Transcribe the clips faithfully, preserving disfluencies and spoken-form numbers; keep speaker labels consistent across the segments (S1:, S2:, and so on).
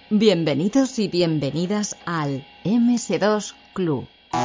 S1: Bienvenidos y bienvenidas al eme ese dos Club.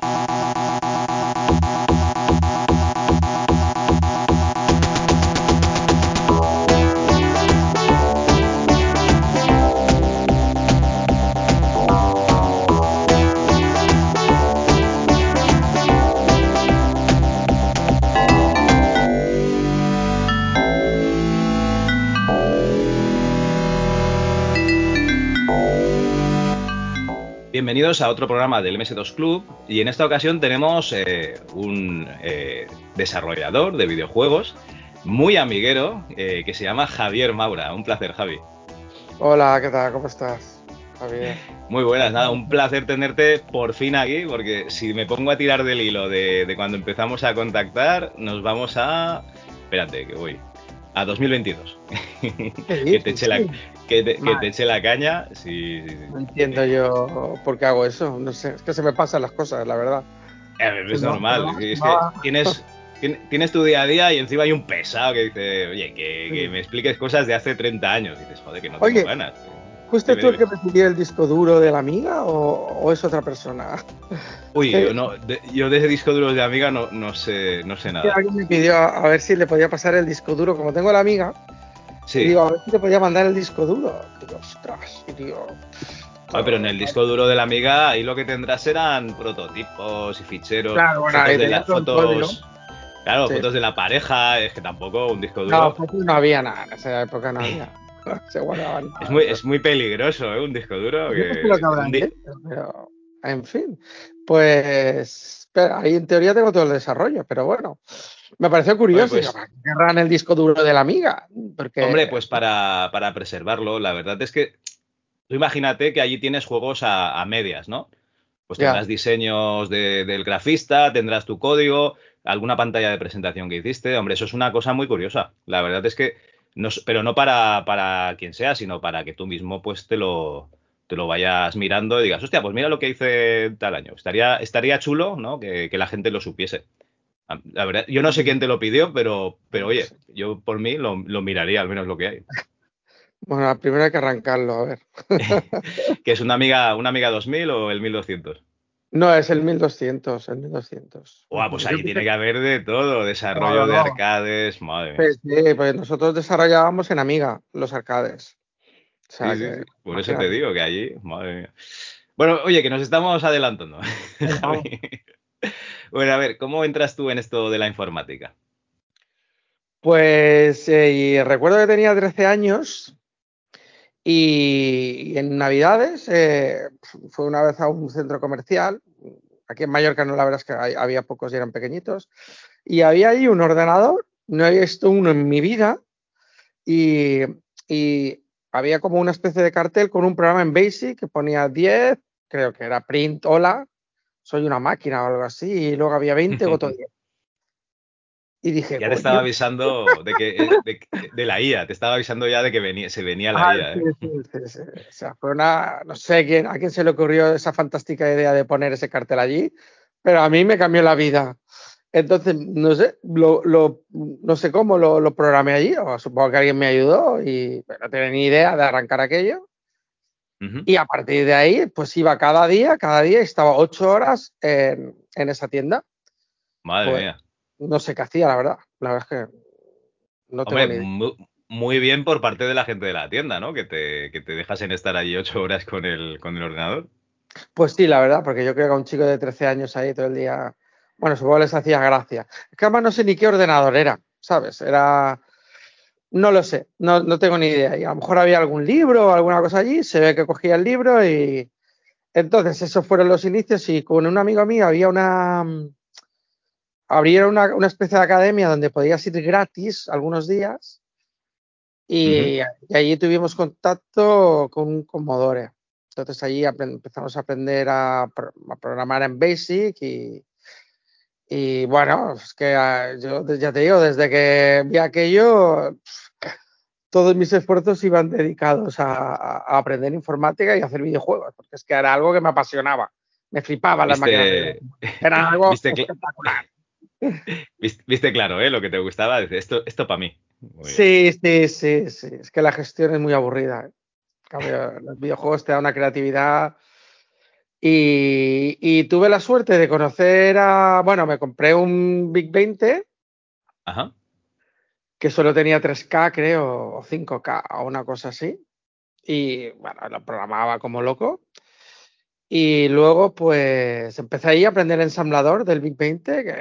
S2: Bienvenidos a otro programa del eme ese dos Club y en esta ocasión tenemos eh, un eh, desarrollador de videojuegos muy amiguero eh, que se llama Javier Maura. Un placer, Javi.
S3: Hola, ¿qué tal? ¿Cómo estás, Javier?
S2: Muy buenas, nada, un placer tenerte por fin aquí porque si me pongo a tirar del hilo de, de cuando empezamos a contactar, nos vamos a... Espérate, que voy... A dos mil veintidós. que, te eche la, que, te, que te eche la caña. Sí, sí, sí.
S3: No entiendo yo por qué hago eso. No sé, es que se me pasan las cosas, la verdad.
S2: Eh, es normal. No, es que tienes, tienes tu día a día y encima hay un pesado que dice, oye, que, que me expliques cosas de hace treinta años. Y dices, joder, que no tengo
S3: oye,
S2: ganas.
S3: ¿fuiste tú el que me pidió el disco duro de la amiga o, o es otra persona?
S2: Uy, yo, no, de, yo de ese disco duro de amiga no, no sé, no sé nada.
S3: Alguien me pidió a, a ver si le podía pasar el disco duro, como tengo la amiga. Sí. Y digo, a ver si le podía mandar el disco duro. Y digo, ostras, y digo...
S2: Oye, pero en el disco duro de la amiga ahí lo que tendrás serán prototipos y ficheros,
S3: claro, bueno,
S2: fotos
S3: ahí
S2: de las fotos, claro,
S3: sí.
S2: Fotos de la pareja, es que tampoco un disco duro.
S3: No, fotos no había nada, en esa época no había. Se guardaban nada.
S2: Es muy, es muy peligroso, ¿eh? Un disco duro.
S3: Yo no sé lo que habrán
S2: di-
S3: hecho, pero en fin. Pues pero ahí en teoría tengo todo el desarrollo, pero bueno. Me pareció curioso.
S2: Hombre, pues,
S3: ¿Para qué querrán el disco duro de la amiga? Porque...
S2: hombre, pues para, para preservarlo, la verdad es que tú imagínate que allí tienes juegos a, a medias, ¿no? Pues tendrás
S3: Ya.
S2: diseños de, del grafista, tendrás tu código, alguna pantalla de presentación que hiciste. Hombre, eso es una cosa muy curiosa. La verdad es que, no, pero no para, para quien sea, sino para que tú mismo pues te lo, te lo vayas mirando y digas, hostia, pues mira lo que hice tal año. Estaría, estaría chulo, ¿no? Que, que la gente lo supiese. La verdad, yo no sé quién te lo pidió, pero, pero oye, yo por mí lo, lo miraría, al menos lo que hay.
S3: Bueno, primero hay que arrancarlo, a ver.
S2: ¿Que es una amiga, una amiga dos mil o el mil doscientos?
S3: No, es el mil doscientos, el mil doscientos.
S2: Buah, pues
S3: Yo
S2: ahí tiene
S3: pensé...
S2: que haber de todo, desarrollo de arcades, madre mía.
S3: Pues, sí, pues nosotros desarrollábamos en Amiga los arcades. O sea
S2: Sí, sí,
S3: que,
S2: sí. Por eso te
S3: imagínate.
S2: digo que allí, madre mía. Bueno, oye, que nos estamos adelantando.
S3: Vamos.
S2: Bueno, a ver, ¿cómo entras tú en esto de la informática?
S3: Pues eh, y recuerdo que tenía trece años y, y en Navidades eh, fue una vez a un centro comercial. Aquí en Mallorca no, la verdad es que hay, había pocos y eran pequeñitos. Y había ahí un ordenador, no había visto uno en mi vida, y, y había como una especie de cartel con un programa en BASIC que ponía diez, creo que era print, hola, soy una máquina o algo así, y luego había veinte, voto diez. Y dije,
S2: Ya te estaba
S3: coño.
S2: avisando de que de, de la I A, te estaba avisando ya de que venía, se venía la
S3: Ah,
S2: I A,
S3: sí,
S2: ¿eh?
S3: sí, sí, sí. O sea, fue una, no sé quién, a quién se le ocurrió esa fantástica idea de poner ese cartel allí, pero a mí me cambió la vida. Entonces, no sé, lo, lo, no sé cómo lo, lo programé allí, o supongo que alguien me ayudó y no tenía ni idea de arrancar aquello.
S2: Uh-huh.
S3: Y a partir de ahí, pues iba cada día, cada día estaba ocho horas en, en esa tienda.
S2: Madre
S3: Pues
S2: mía.
S3: no sé qué hacía, la verdad. La verdad es que no tengo
S2: Hombre,
S3: ni idea.
S2: muy, muy bien por parte de la gente de la tienda, ¿no? Que te, que te dejasen estar allí ocho horas con el, con el ordenador.
S3: Pues sí, la verdad, porque yo creo que a un chico de trece años ahí todo el día, bueno, supongo que les hacía gracia. Es que además no sé ni qué ordenador era, ¿sabes? Era, no lo sé, no, no tengo ni idea. Y a lo mejor había algún libro o alguna cosa allí, se ve que cogía el libro y... Entonces, esos fueron los inicios y con un amigo mío había una... Abrieron una, una especie de academia donde podías ir gratis algunos días
S2: Uh-huh.
S3: y, y allí tuvimos contacto con un Commodore. Entonces allí empezamos a aprender a, a programar en BASIC y, y bueno, es que yo ya te digo, desde que vi aquello, todos mis esfuerzos iban dedicados a, a aprender informática y a hacer videojuegos, porque es que era algo que me apasionaba, me flipaban las máquinas de
S2: Viste,
S3: video. Era algo
S2: viste, cl-
S3: espectacular.
S2: viste, viste claro, ¿eh? Lo que te gustaba. Dice, esto, esto para mí. Muy bien.
S3: Sí, sí, sí, sí, es que la gestión es muy aburrida, ¿eh? cambio, los videojuegos te dan una creatividad. Y, y tuve la suerte de conocer a, bueno, me compré un Big veinte.
S2: Ajá.
S3: Que solo tenía tres K, creo, o cinco K, o una cosa así. Y bueno, lo programaba como loco. Y luego, pues, empecé ahí a aprender el ensamblador del Big veinte, que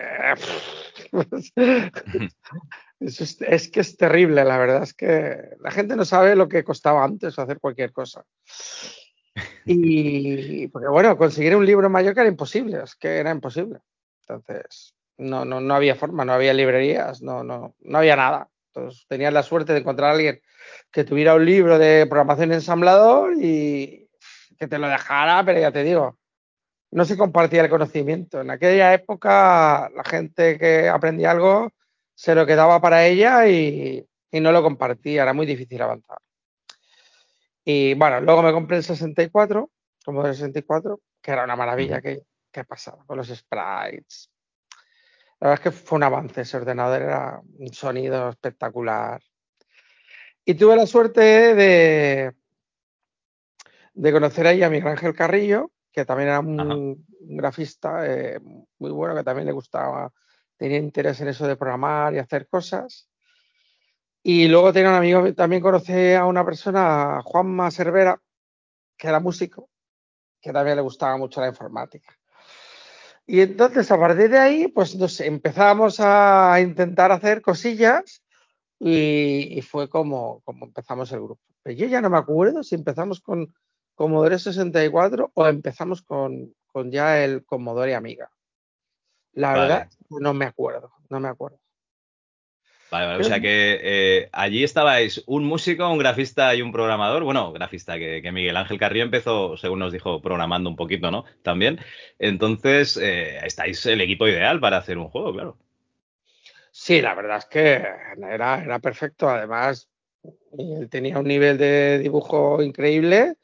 S3: Eso es, es que es terrible, la verdad es que la gente no sabe lo que costaba antes hacer cualquier cosa. Y porque bueno, conseguir un libro en Mallorca era imposible, es que era imposible. Entonces, no, no, no había forma, no había librerías, no, no, no había nada. Entonces, tenías la suerte de encontrar a alguien que tuviera un libro de programación en ensamblador y que te lo dejara, pero ya te digo, no se compartía el conocimiento. En aquella época, la gente que aprendía algo se lo quedaba para ella y, y no lo compartía, era muy difícil avanzar. Y bueno, luego me compré el sesenta y cuatro, como el sesenta y cuatro, que era una maravilla. que, que pasaba con los sprites. La verdad es que fue un avance, ese ordenador era un sonido espectacular. Y tuve la suerte de, de conocer ahí a Miguel Ángel Carrillo, que también era un, un grafista eh, muy bueno, que también le gustaba, tenía interés en eso de programar y hacer cosas. Y luego tenía un amigo, también conocí a una persona, Juanma Cervera, que era músico, que también le gustaba mucho la informática. Y entonces, a partir de ahí, pues no sé, empezamos a intentar hacer cosillas y, y fue como, como empezamos el grupo. Pero yo ya no me acuerdo si empezamos con Commodore sesenta y cuatro o empezamos con, con ya el Commodore Amiga. La verdad,
S2: Vale.
S3: no me acuerdo, no me acuerdo.
S2: Vale, vale. O
S3: Pero,
S2: sea que eh, allí estabais un músico, un grafista y un programador. Bueno, grafista, que, que Miguel Ángel Carrillo empezó, según nos dijo, programando un poquito, ¿no? También. Entonces, eh, estáis el equipo ideal para hacer un juego, claro.
S3: sí, la verdad es que era, era perfecto. Además, él tenía un nivel de dibujo increíble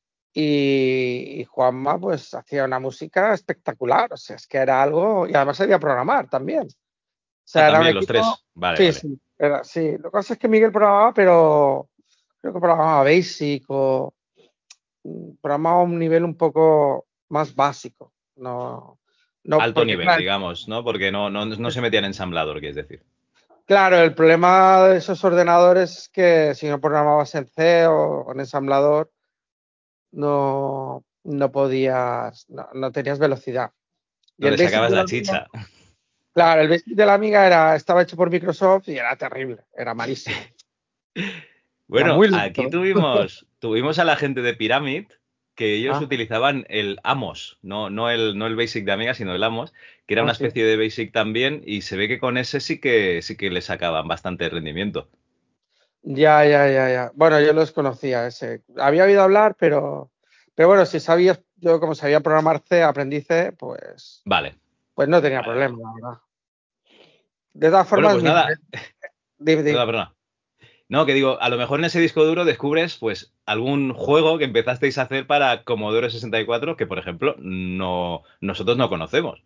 S3: y, y Juanma pues hacía una música espectacular. O sea, es que era algo... Y además sabía programar también. O
S2: Ah,
S3: sea, era un
S2: también los
S3: equipo...
S2: tres. Vale,
S3: Sí,
S2: vale.
S3: sí, era, sí. Lo que pasa es que Miguel programaba, pero creo que programaba Basic o mm, programaba a un nivel un poco más básico. No, no,
S2: Alto
S3: porque
S2: nivel,
S3: claro,
S2: digamos, ¿no? Porque no, no, no se metía en ensamblador, quieres decir.
S3: claro, el problema de esos ordenadores es que si no programabas en C o en ensamblador, no, no podías, no, no tenías velocidad. Y
S2: No
S3: el
S2: le
S3: Basic
S2: sacabas
S3: de la
S2: la
S3: Amiga,
S2: chicha.
S3: claro, el Basic de la Amiga era, estaba hecho por Microsoft y era terrible, era malísimo. Era
S2: Bueno,
S3: muy
S2: aquí
S3: lento.
S2: tuvimos, tuvimos a la gente de Pyramid que ellos
S3: Ah,
S2: utilizaban el Amos, no, no el, no el Basic de Amiga, sino el Amos, que era
S3: ah,
S2: una
S3: sí.
S2: especie de Basic también, y se ve que con ese sí que sí que le sacaban bastante rendimiento.
S3: Ya, ya, ya, ya. Bueno, yo los conocía ese. Había oído hablar, pero, pero bueno, si sabías, yo como sabía programar C, aprendí C, pues,
S2: Vale,
S3: pues no tenía
S2: vale, vale.
S3: problema, la verdad. De todas
S2: Bueno,
S3: formas,
S2: pues
S3: mi
S2: nada,
S3: nivel, dime,
S2: perdona,
S3: dime.
S2: perdona. No, que digo, a lo mejor en ese disco duro descubres pues algún juego que empezasteis a hacer para Commodore sesenta y cuatro que, por ejemplo, no, nosotros no conocemos.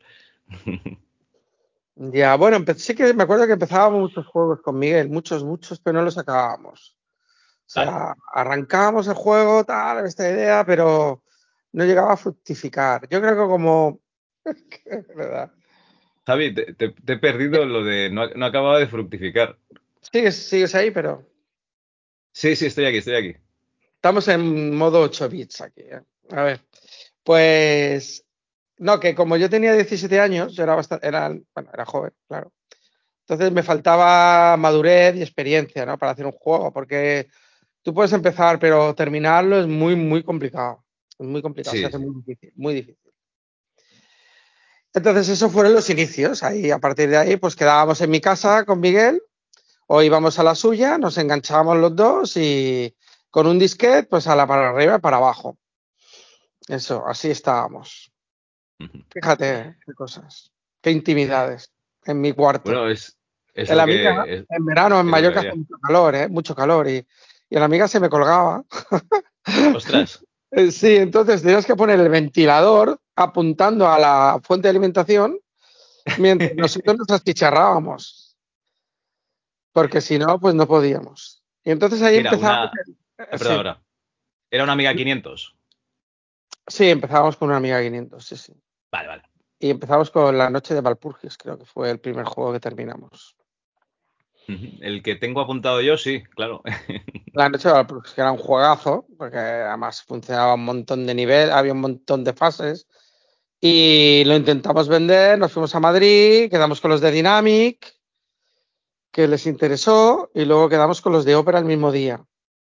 S3: Ya, bueno, empe- sí que me acuerdo que empezábamos muchos juegos con Miguel, muchos, muchos, pero no los acabábamos. O
S2: Vale.
S3: sea, arrancábamos el juego, tal, esta idea, pero no llegaba a fructificar. Yo creo que como... Es verdad.
S2: Javi, te, te- te he perdido lo de no, no acababa de fructificar.
S3: Sigues, sigues ahí, pero
S2: Sí, sí, estoy aquí, estoy aquí.
S3: estamos en modo ocho bits aquí, ¿eh? A ver, pues... No, que como yo tenía diecisiete años, yo era bastante, era, bueno, era joven, claro. Entonces me faltaba madurez y experiencia, ¿no? Para hacer un juego, porque tú puedes empezar, pero terminarlo es muy, muy complicado. Es muy complicado, se
S2: Sí,
S3: hace
S2: sí.
S3: muy difícil, muy difícil. Entonces, esos fueron los inicios. Ahí, a partir de ahí, pues quedábamos en mi casa con Miguel o íbamos a la suya, nos enganchábamos los dos y con un disquete, pues a la para arriba y para abajo. Eso, así estábamos.
S2: Ujú.
S3: Fíjate qué cosas, qué intimidades en mi cuarto.
S2: Bueno, es, es
S3: En
S2: lo
S3: la amiga,
S2: que es,
S3: en verano en
S2: es lo que
S3: Mallorca hace
S2: había.
S3: mucho calor, ¿eh? Mucho calor y, y en la amiga se me colgaba.
S2: Ostras,
S3: Eh, Sí, entonces tenías que poner el ventilador apuntando a la fuente de alimentación mientras nosotros nos achicharrábamos, porque si no, pues no podíamos. Y entonces ahí
S2: mira,
S3: empezamos.
S2: una.
S3: eh,
S2: eh, Perdón,
S3: Sí,
S2: perdón. ¿Era una Amiga quinientos?
S3: Sí, empezábamos con una Amiga quinientos, sí, sí.
S2: Vale, vale.
S3: Y empezamos con La Noche de Valpurgis, creo que fue el primer juego que terminamos.
S2: El que tengo apuntado yo, sí, claro.
S3: La Noche de Valpurgis, que era un juegazo, porque además funcionaba un montón de nivel, había un montón de fases. Y lo intentamos vender, nos fuimos a Madrid, quedamos con los de Dynamic, que les interesó, y luego quedamos con los de Opera el mismo día.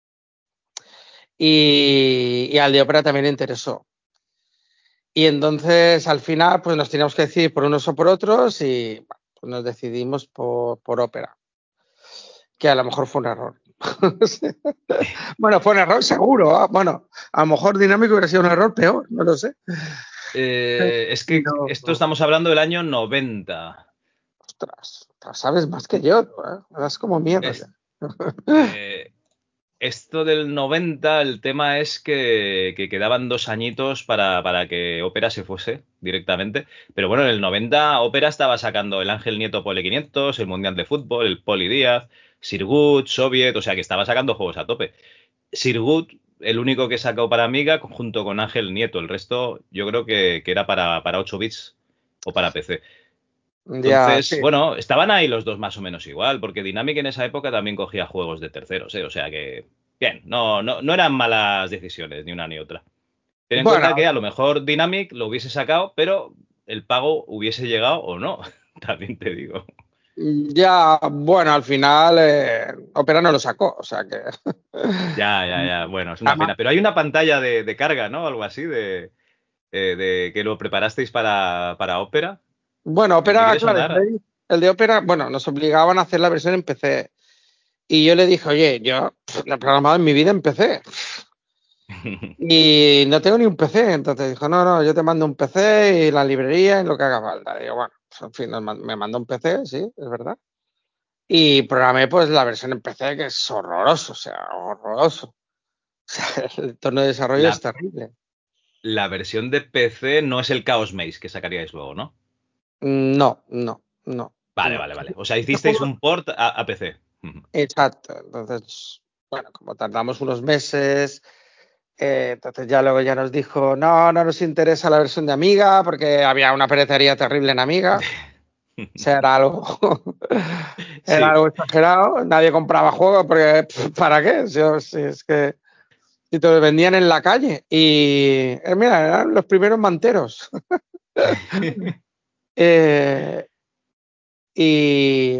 S3: Y, y al de Opera también le interesó. Y entonces al final pues nos teníamos que decidir por unos o por otros y bueno, pues nos decidimos por, por Opera, que a lo mejor fue un error. Bueno, fue un error seguro. ¿eh? Bueno, a lo mejor Dynamic hubiera sido un error peor, no lo sé.
S2: Eh, es que
S3: Pero,
S2: esto estamos hablando del año noventa.
S3: ostras, sabes más que yo, ¿eh? Me das como miedo ya.
S2: Es, eh, esto del noventa, el tema es que, que quedaban dos añitos para, para que Opera se fuese directamente. Pero bueno, en el noventa Opera estaba sacando el Ángel Nieto Pole quinientos, el Mundial de Fútbol, el Poli Díaz, Sirgut, Soviet, o sea que estaba sacando juegos a tope. Sirgut, el único que sacó para Amiga junto con Ángel Nieto. El resto yo creo que, que era para, para ocho bits o para P C.
S3: Ya,
S2: Entonces,
S3: sí.
S2: bueno, estaban ahí los dos más o menos igual, porque Dynamic en esa época también cogía juegos de terceros, ¿eh? O sea que, bien, no, no, no eran malas decisiones, ni una ni otra. Ten en
S3: Bueno,
S2: cuenta que a lo mejor Dynamic lo hubiese sacado, pero el pago hubiese llegado o no, también te digo.
S3: ya, bueno, al final eh, Opera no lo sacó, o sea que.
S2: Ya, ya, ya, bueno, es una
S3: Además,
S2: pena. Pero hay una pantalla de, de carga, ¿no? Algo así, de, eh, de que lo preparasteis para, para Opera.
S3: bueno,
S2: Me, me
S3: Opera,
S2: quiere
S3: claro,
S2: sonar.
S3: el de Opera, bueno, nos obligaban a hacer la versión en P C. Y yo le dije, oye, yo pff, la he programado en mi vida en P C. Y no tengo ni un P C. Entonces dijo, no, no, yo te mando un P C y la librería y lo que haga falta. Y digo, bueno, pues, en fin, nos man- me mandó un P C, sí, es verdad. Y programé pues la versión en P C, que es horroroso, o sea, horroroso. O sea, el entorno de desarrollo es
S2: La,
S3: terrible.
S2: la versión de P C no es el Chaos Maze que sacaríais luego, ¿no?
S3: No, no, no,
S2: Vale,
S3: no.
S2: vale, vale. O sea,
S3: Este
S2: hicisteis
S3: juego,
S2: un port a, a P C.
S3: exacto. Entonces, bueno, como tardamos unos meses, eh, entonces ya luego ya nos dijo, no, no nos interesa la versión de Amiga, porque había una peretería terrible en Amiga. O sea, era algo, era
S2: Sí,
S3: algo exagerado. Nadie compraba juegos porque, pff, ¿para qué? Si, si es que si te lo vendían en la calle. Y eh, mira, eran los primeros manteros. Eh, y,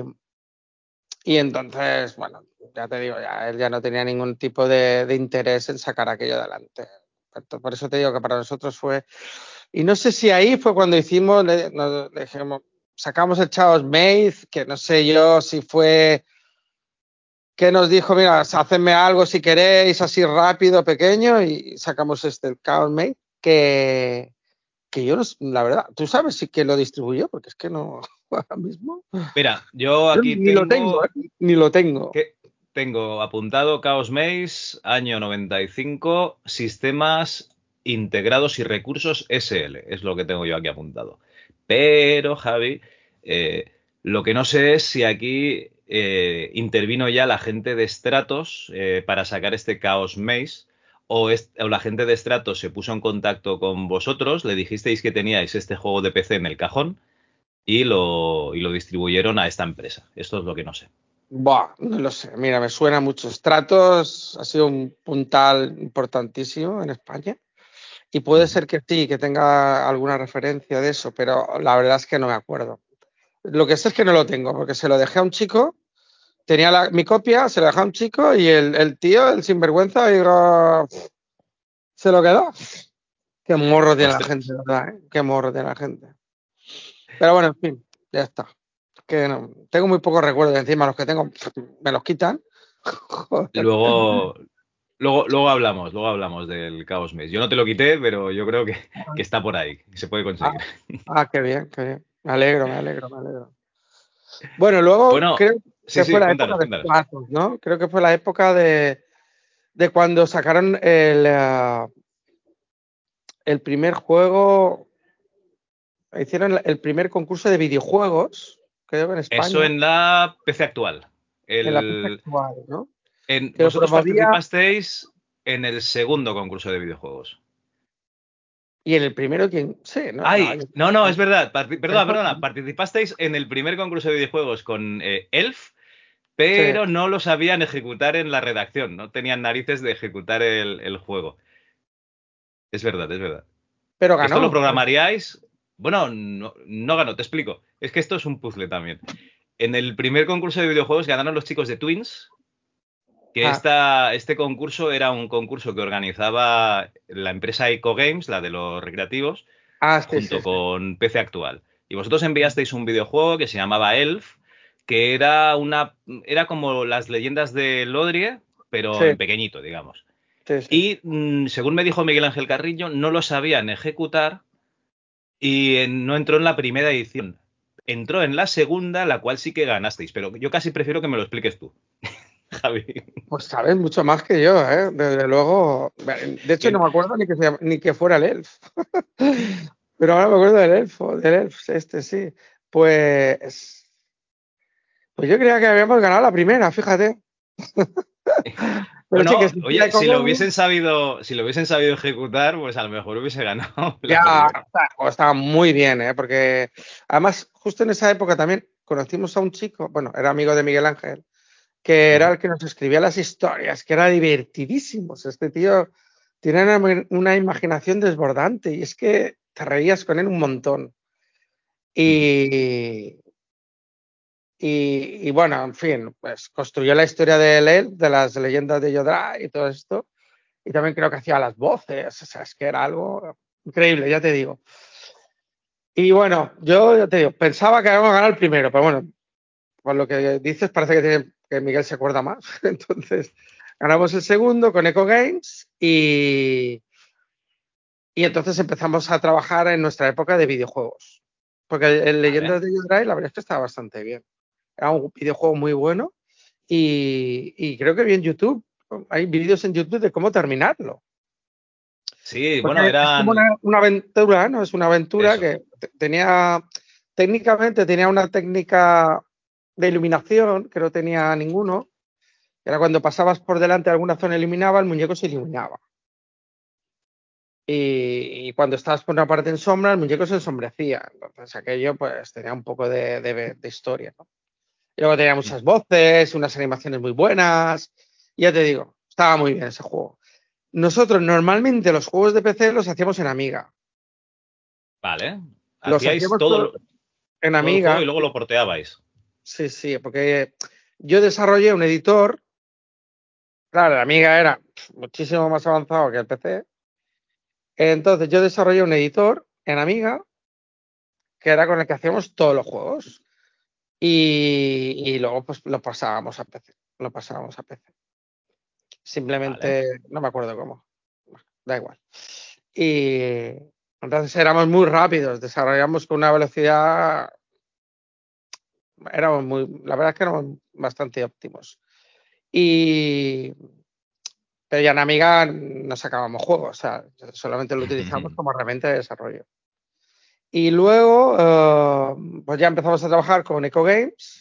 S3: y entonces, bueno, ya te digo, ya él ya no tenía ningún tipo de, de interés en sacar aquello adelante. Por por eso te digo que para nosotros fue. Y no sé si ahí fue cuando hicimos, le, nos, le dijimos, sacamos el Chaos Maze, que no sé yo si fue que nos dijo, mira, hacedme algo si queréis, así rápido, pequeño, y sacamos este, el Chaos Mate, que, que yo, no, la verdad, tú sabes si que lo distribuyó, porque es que no, ahora mismo,
S2: mira, yo
S3: yo
S2: aquí
S3: ni lo tengo,
S2: tengo
S3: ¿eh? Ni lo tengo.
S2: que tengo apuntado Chaos Maze, año noventa y cinco, sistemas integrados y recursos S L, es lo que tengo yo aquí apuntado. Pero, Javi, eh, lo que no sé es si aquí eh, intervino ya la gente de Stratos eh, para sacar este Chaos Maze. O, es- o la gente de Stratos se puso en contacto con vosotros, le dijisteis que teníais este juego de P C en el cajón y lo, y lo distribuyeron a esta empresa. Esto es lo que no sé.
S3: Buah, no lo sé, mira, me suena mucho. Stratos ha sido un puntal importantísimo en España. Y puede
S2: Ujú.
S3: ser que sí, que tenga alguna referencia de eso, pero la verdad es que no me acuerdo. Lo que sé es que no lo tengo, porque se lo dejé a un chico. Tenía la- mi copia, se la dejó a un chico y el, el tío, el sinvergüenza, digo, se lo quedó. Qué morro tiene la gente,
S2: Ostras.
S3: ¿verdad? ¿Eh? Qué morro tiene la gente. Pero bueno, en fin, ya está. Que no, tengo muy pocos recuerdos, encima los que tengo me los quitan. Joder.
S2: Luego, luego, luego hablamos, luego hablamos del Chaos Maze. Yo no te lo quité, pero yo creo que, que está por ahí, que se puede
S3: Ah,
S2: conseguir.
S3: ah, qué bien, qué bien. Me alegro, me alegro, me alegro. Bueno, luego
S2: Bueno,
S3: creo
S2: sí,
S3: que fue
S2: sí,
S3: la época
S2: cuéntanos,
S3: de
S2: cuéntanos.
S3: Stratos, ¿no? Creo que fue la época de, de cuando sacaron el, eh, el primer juego. Hicieron el primer concurso de videojuegos, creo que en
S2: Eso
S3: España,
S2: en la P C actual.
S3: en la P C
S2: El,
S3: actual, ¿no?
S2: en,
S3: Que lo
S2: vosotros
S3: promovía,
S2: participasteis. en el segundo concurso de videojuegos.
S3: Y en el primero, ¿quién? Sí, ¿no?
S2: ¡Ay! No, no, es verdad. Parti- Perdona,
S3: Eso-
S2: perdona. Participasteis en el primer concurso de videojuegos con eh, Elf,
S3: Sí,
S2: pero no lo sabían ejecutar en la redacción. No tenían narices de ejecutar el, el juego. Es verdad, es verdad.
S3: pero
S2: ¿Esto lo
S3: ganó.
S2: programaríais? Bueno, no, no ganó, te explico. Es que esto es un puzzle también. En el primer concurso de videojuegos ganaron los chicos de Twins, que
S3: Ah,
S2: esta, este concurso era un concurso que organizaba la empresa Eco Games, la de los recreativos,
S3: ah, sí, sí,
S2: junto
S3: sí.
S2: con P C Actual. Y vosotros enviasteis un videojuego que se llamaba Elf, que era una, era como las leyendas de Lodrie, pero
S3: Sí,
S2: en pequeñito, digamos.
S3: sí, sí.
S2: Y mm, según me dijo Miguel Ángel Carrillo, no lo sabían ejecutar y eh, no entró en la primera edición. Entró en la segunda, la cual sí que ganasteis, pero yo casi prefiero que me lo expliques tú, Javi.
S3: Pues sabes mucho más que yo, ¿eh? Desde luego. De hecho, no
S2: Que-
S3: me acuerdo ni que, se llama- ni que fuera el Elf. Pero ahora me acuerdo del Elfo, del Elf, este sí. Pues, pues yo creía que habíamos ganado la primera, fíjate. Pero sí que
S2: Bueno,
S3: existía
S2: oye,
S3: Eco
S2: si lo
S3: Games.
S2: hubiesen sabido, si lo hubiesen sabido ejecutar, pues a lo mejor hubiese ganado la
S3: Ya
S2: primera.
S3: está- o estaba muy bien, ¿eh? Porque además, justo en esa época también conocimos a un chico, bueno, era amigo de Miguel Ángel, que era
S2: Ujú.
S3: el que nos escribía las historias, que era divertidísimo. O sea, este tío tiene una, una imaginación desbordante y es que te reías con él un montón.
S2: Ujú.
S3: Y, y, y bueno, en fin, pues construyó la historia de él, de las leyendas de Yodra y todo esto. Y también creo que hacía las voces, o sea, es que era algo increíble, ya te digo. Y bueno, yo ya te digo, pensaba que habíamos ganado el primero, pero bueno, por lo que dices parece que, tiene- que Miguel se acuerda más. Entonces, ganamos el segundo con Eco Games y, y entonces empezamos a trabajar en nuestra época de videojuegos. Porque el, el
S2: Vale.
S3: Leyendas de Yudrai la verdad es que estaba bastante bien. Era un videojuego muy bueno y, y creo que vi en YouTube, hay vídeos en YouTube de cómo terminarlo.
S2: Sí,
S3: Porque
S2: bueno,
S3: es como
S2: eran
S3: una, una aventura, ¿no? Es una aventura
S2: eso.
S3: que te- tenía, técnicamente tenía una técnica de iluminación que no tenía ninguno. Era cuando pasabas por delante de alguna zona iluminaba, el muñeco se iluminaba. Y, y cuando estabas por una parte en sombra, el muñeco se ensombrecía. Entonces aquello pues tenía un poco de, de- de historia, ¿no? Y luego tenía muchas voces, unas animaciones muy buenas. Y ya te digo, estaba muy bien ese juego. Nosotros normalmente los juegos de P C los hacíamos en Amiga.
S2: Vale.
S3: Los
S2: Hacíais
S3: hacíamos
S2: todo,
S3: todo
S2: lo-
S3: en
S2: todo el juego y
S3: Amiga.
S2: luego lo porteabais.
S3: Sí, sí, porque yo desarrollé un editor. Claro, la Amiga era muchísimo más avanzado que el P C. Entonces yo desarrollé un editor en Amiga que era con el que hacíamos todos los juegos. Y, y luego pues lo pasábamos a P C. Lo pasábamos a P C.
S2: Vale.
S3: Simplemente no me acuerdo cómo. Da igual. Y entonces éramos muy rápidos, desarrollamos con una velocidad. Éramos muy, la verdad es que éramos bastante óptimos. Y, pero ya en Amiga no sacábamos juegos, o sea, solamente lo utilizamos como herramienta de desarrollo. Y luego, eh, pues ya empezamos a trabajar con Eco Games,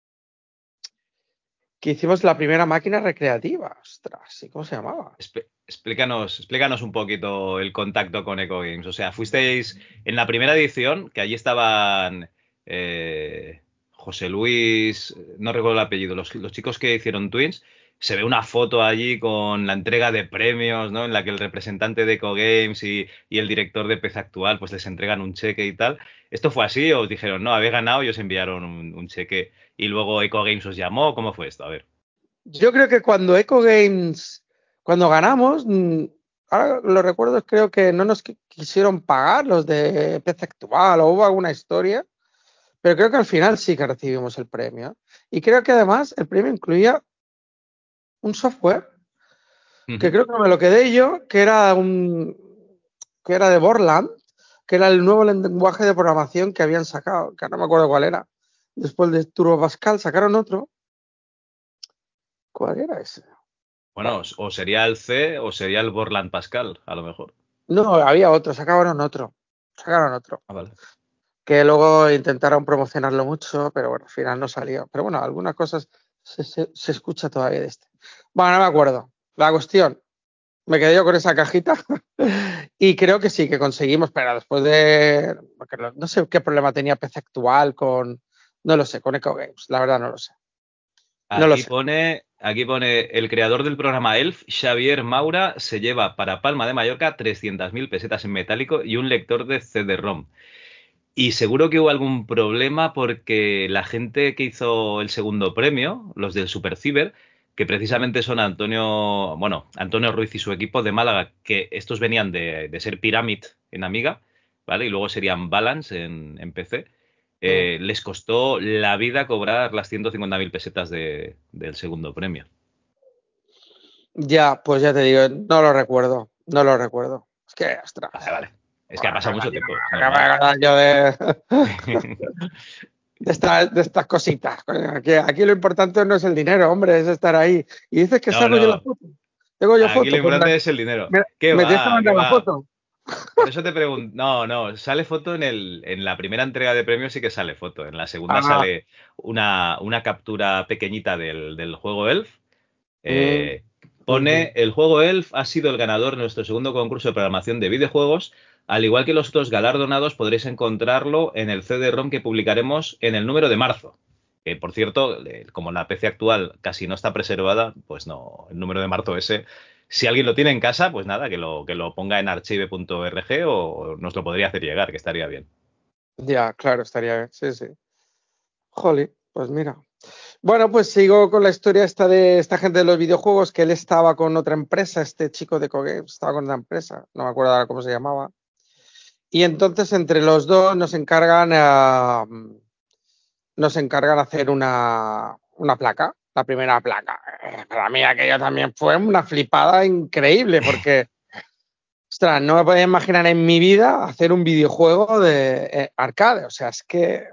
S3: que hicimos la primera máquina recreativa. Ostras, ¿y cómo se llamaba?
S2: Espe- Explícanos, explícanos un poquito el contacto con Eco Games. O sea, fuisteis en la primera edición, que allí estaban eh, José Luis, no recuerdo el apellido, los, los chicos que hicieron Twins. Se ve una foto allí con la entrega de premios, ¿no? En la que el representante de Eco Games y, y el director de P C Actual pues les entregan un cheque y tal. ¿Esto fue así o os dijeron, no, habéis ganado y os enviaron un, un cheque y luego Eco Games os llamó? ¿Cómo fue esto? A ver.
S3: Yo creo que cuando Eco Games, cuando ganamos, mm, ahora lo recuerdo, creo que no nos qui- quisieron pagar los de P C Actual o hubo alguna historia, pero creo que al final sí que recibimos el premio. Y creo que además el premio incluía un software que
S2: Ujú.
S3: creo que me lo quedé yo, que era un que era de Borland, que era el nuevo lenguaje de programación que habían sacado, que no me acuerdo cuál era. Después de Turbo Pascal sacaron otro. ¿Cuál era ese?
S2: Bueno, o sería el C o sería el Borland Pascal, a lo mejor.
S3: No, había otro, sacaron otro. Sacaron otro.
S2: Ah, vale.
S3: Que luego intentaron promocionarlo mucho, pero bueno, al final no salió. Pero bueno, algunas cosas se, se, se escucha todavía de este. Bueno, no me acuerdo. La cuestión Me quedé yo con esa cajita y creo que sí, que conseguimos, pero después de... Porque no, no sé qué problema tenía P C Actual con... No lo sé, con Echo Games, la verdad no lo sé. No lo
S2: Aquí
S3: sé.
S2: pone, aquí pone, el creador del programa Elf, Xavier Maura, se lleva para Palma de Mallorca trescientas mil pesetas en metálico y un lector de C D-ROM. Y seguro que hubo algún problema porque la gente que hizo el segundo premio, los del Super Ciber, que precisamente son Antonio, bueno, Antonio Ruiz y su equipo de Málaga, que estos venían de, de ser Pyramid en Amiga, ¿vale? Y luego serían Balance en, en P C.
S3: Mm.
S2: Eh, les costó la vida cobrar las ciento cincuenta mil pesetas de- del segundo premio.
S3: Ya, pues ya te digo, no lo recuerdo, no lo recuerdo. Es que, ostras,
S2: Vale, vale. Es que ha
S3: bueno,
S2: pasado mucho
S3: yo,
S2: tiempo, es
S3: ¿qué me voy a
S2: normal.
S3: acordar yo de, de, esta- de estas cositas? Coño, Aquí, aquí lo importante no es el dinero, hombre, es estar ahí. Y dices que
S2: No,
S3: salgo yo en la
S2: no.
S3: foto. Tengo yo
S2: Aquí lo
S3: foto, pues me,
S2: importante es el dinero.
S3: me,
S2: ¿Qué
S3: me tienes que
S2: va? ¿Qué
S3: mandar la
S2: va?
S3: foto.
S2: Por eso te pregunto. No, no, sale foto en el, en la primera entrega de premios sí que sale foto. En la segunda
S3: Ah,
S2: sale una, una captura pequeñita del, del juego Elf.
S3: mm,
S2: Eh,
S3: ujú.
S2: Pone, el juego Elf ha sido el ganador de nuestro segundo concurso de programación de videojuegos. Al igual que los otros galardonados, podréis encontrarlo en el C D-ROM que publicaremos en el número de marzo. Que, por cierto, eh, como la P C actual casi no está preservada, pues no, el número de marzo ese, si alguien lo tiene en casa, pues nada, que lo, que lo ponga en archive punto org o, o nos lo podría hacer llegar, que estaría bien.
S3: Ya, claro, estaría bien. Sí, sí. Jolly, pues mira. Bueno, pues sigo con la historia esta de esta gente de los videojuegos, que él estaba con otra empresa, este chico de Cogames, estaba con otra empresa, no me acuerdo ahora cómo se llamaba. Y entonces entre los dos nos encargan, eh, nos encargan hacer una, una placa, la primera placa. Eh, Para mí aquello también fue una flipada increíble, porque, ostras, no me podía imaginar en mi vida hacer un videojuego de eh, arcade. O sea, es que...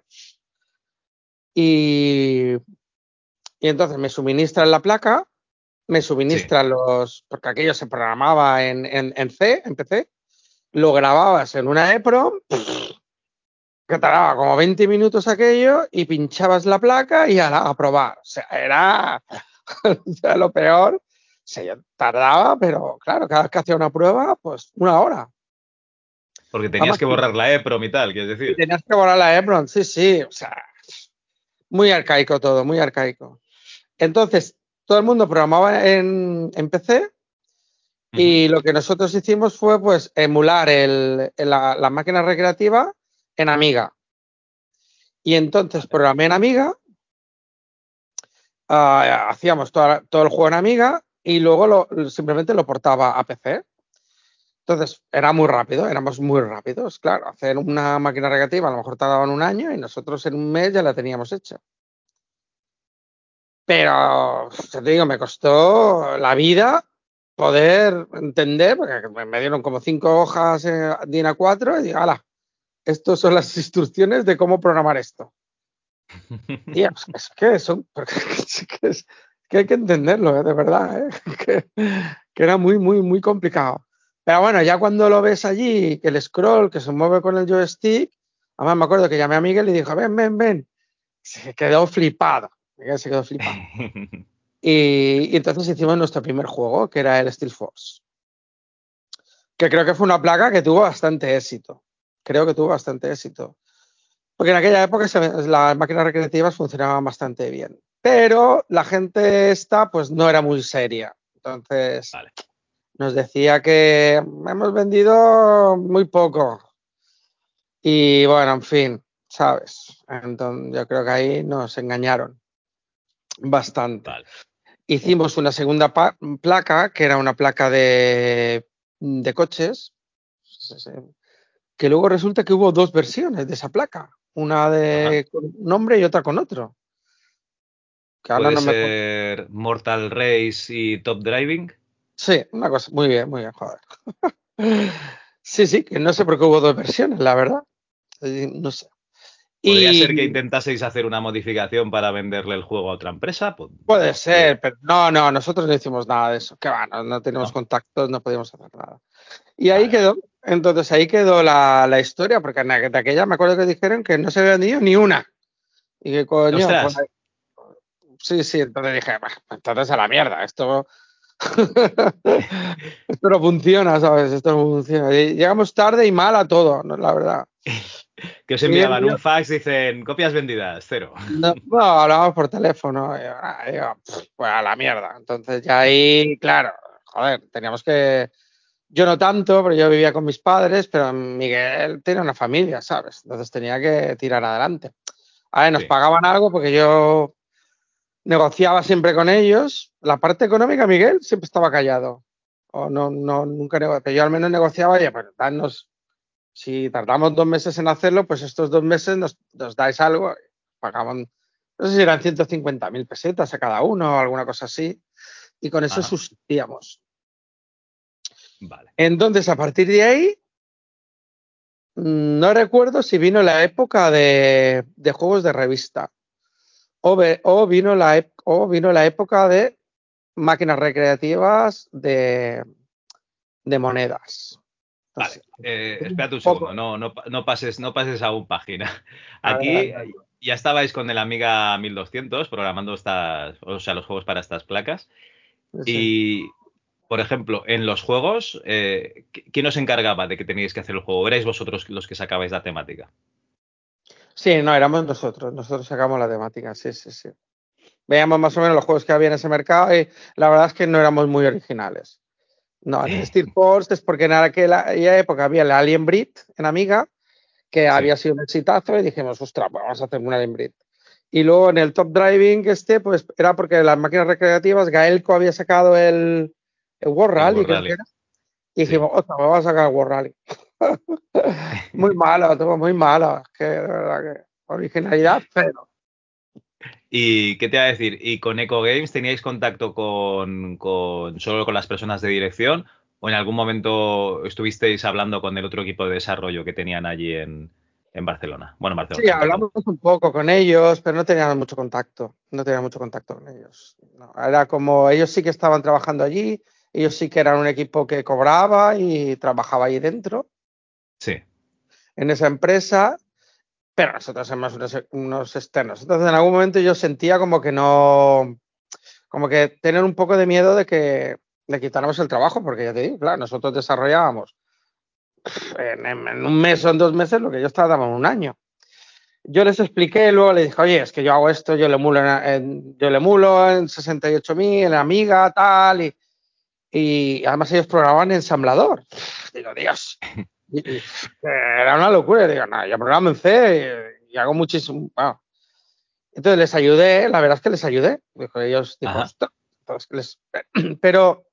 S3: Y, y entonces me suministran la placa, me
S2: Sí.
S3: suministran los... Porque aquello se programaba en, en, en C, en P C, lo grababas en una EPROM, que tardaba como veinte minutos aquello, y pinchabas la placa y a, la, a probar. O sea, era o sea, lo peor. O sea, yo tardaba, pero claro, cada vez que hacía una prueba, pues una hora.
S2: Porque tenías
S3: Además,
S2: que borrar la EPROM y tal, quieres
S3: y
S2: decir.
S3: tenías que borrar la EPROM, sí, sí. O sea, muy arcaico todo, muy arcaico. Entonces, todo el mundo programaba en, en P C
S2: Ujú.
S3: y lo que nosotros hicimos fue pues emular el, la, la máquina recreativa en Amiga. Y entonces
S2: Vale.
S3: programé en Amiga, uh, hacíamos toda, todo el juego en Amiga y luego lo, simplemente lo portaba a P C. Entonces era muy rápido, éramos muy rápidos, claro. Hacer una máquina recreativa a lo mejor tardaban un año y nosotros en un mes ya la teníamos hecha. Pero, ya te digo, me costó la vida poder entender, porque me dieron como cinco hojas eh, DIN A cuatro y digo, ala, estas son las instrucciones de cómo programar esto. Tío, es, es que eso, es que, es que hay que entenderlo, ¿eh? De verdad, ¿eh? Que, que era muy, muy, muy complicado. Pero bueno, ya cuando lo ves allí, que el scroll, que se mueve con el joystick, además me acuerdo que llamé a Miguel y dijo, ven, ven, ven. Se quedó flipado. Miguel se quedó flipado. Y, y entonces hicimos nuestro primer juego, que era el Steel Force. Que creo que fue una placa que tuvo bastante éxito. Creo que tuvo bastante éxito. Porque en aquella época se, las máquinas recreativas funcionaban bastante bien. Pero la gente esta, pues no era muy seria. Entonces
S2: Vale.
S3: nos decía que hemos vendido muy poco. Y bueno, en fin, ¿sabes? Entonces yo creo que ahí nos engañaron bastante.
S2: Vale.
S3: Hicimos una segunda placa, que era una placa de, de coches, que luego resulta que hubo dos versiones de esa placa, una
S2: Ajá.
S3: de con un nombre y otra con otro. Que ahora
S2: Puede
S3: no me...
S2: ser Mortal Race y Top Driving.
S3: Sí, una cosa, muy bien, muy bien, joder. Sí, sí, que no sé por qué hubo dos versiones, la verdad. No sé.
S2: Podría ser que
S3: Y
S2: intentaseis hacer una modificación para venderle el juego a otra empresa. Pues,
S3: puede
S2: que
S3: ser, pero no, no, nosotros no hicimos nada de eso. Que va, no, no tenemos
S2: no.
S3: contactos, no podíamos hacer nada. Y ahí
S2: Vale, vale.
S3: quedó. Entonces ahí quedó la, la historia, porque de aquella me acuerdo que dijeron que no se había vendido ni una. Y que coño, pues
S2: Ostras.
S3: sí, sí, entonces dije, "Bah, entonces a la mierda, esto Esto no funciona, ¿sabes? Esto no funciona. Llegamos tarde y mal a todo, ¿no? La verdad.
S2: Que os
S3: Y bien,
S2: enviaban
S3: yo-
S2: un fax, dicen, copias vendidas, cero.
S3: no, no, hablábamos por teléfono. Y yo, ah, digo, "Pff, pues a la mierda". Entonces ya ahí, claro, joder, teníamos que... Yo no tanto, pero yo vivía con mis padres, pero Miguel tenía una familia, ¿sabes? Entonces tenía que tirar adelante. A ver, nos
S2: Sí.
S3: pagaban algo porque yo negociaba siempre con ellos. La parte económica, Miguel, siempre estaba callado. O no, no, nunca negociaba. Pero yo al menos negociaba, oye, pues dadnos, si tardamos dos meses en hacerlo, pues estos dos meses nos, nos dais algo. Pagaban, no sé si eran ciento cincuenta mil pesetas a cada uno o alguna cosa así. Y con eso
S2: Ajá.
S3: subsistíamos.
S2: Vale.
S3: Entonces, a partir de ahí, no recuerdo si vino la época de, de juegos de revista o, ve, o, vino la, ep, o vino la época de máquinas recreativas de, de monedas.
S2: Vale.
S3: Entonces,
S2: Eh,
S3: un
S2: espérate un segundo,
S3: poco.
S2: no, no, no pases, no pases a un página.
S3: A ver, a
S2: Aquí
S3: ver,
S2: ya estabais con el Amiga mil doscientos programando estas, o sea, los juegos para estas placas.
S3: no sé.
S2: Y, por ejemplo, en los juegos, eh, ¿quién os encargaba de que teníais que hacer el juego? ¿Erais vosotros los que sacabais la temática?
S3: Sí, no, éramos nosotros. Nosotros sacamos la temática, sí, sí, sí. Veíamos más o menos los juegos que había en ese mercado y la verdad es que no éramos muy originales. No, en el Steel Force es porque en aquella época había el Alien Breed en Amiga, que
S2: Sí,
S3: había sido un exitazo y dijimos, ostras, pues vamos a hacer un Alien Breed. Y luego en el Top Driving este, pues era porque las máquinas recreativas, Gaelco había sacado el, el World
S2: el
S3: Rally,
S2: World
S3: creo que
S2: Rally.
S3: era, y
S2: Sí.
S3: dijimos, ostras, pues vamos a sacar el World Rally. Muy malo, todo muy malo, es que de verdad que originalidad cero.
S2: ¿Y qué te iba a decir? ¿Y con Eco Games teníais contacto con, con solo con las personas de dirección? ¿O en algún momento estuvisteis hablando con el otro equipo de desarrollo que tenían allí en, en Barcelona? Bueno, en
S3: Sí,
S2: Barcelona, en Totó.
S3: hablamos un poco con ellos, pero no teníamos mucho contacto, no teníamos mucho contacto con ellos. No, era como, ellos sí que estaban trabajando allí, ellos sí que eran un equipo que cobraba y trabajaba ahí dentro,
S2: Sí.
S3: en esa empresa, pero nosotros somos unos, unos externos. Entonces, en algún momento yo sentía como que no, como que tener un poco de miedo de que le quitáramos el trabajo, porque ya te digo, claro, nosotros desarrollábamos en, en un mes o en dos meses lo que ellos tardaban un año. Yo les expliqué, luego les dije, oye, es que yo hago esto, yo le emulo en, en, yo le emulo en sesenta y ocho mil, en Amiga, tal, y, y además ellos programaban en ensamblador. Digo, Dios, y, y, era una locura. Digo, no, yo programo en C y, y hago muchísimo. Wow. Entonces les ayudé, la verdad es que les ayudé. Dijo, ellos, dijo,
S2: Ajá.
S3: ostras, les... pero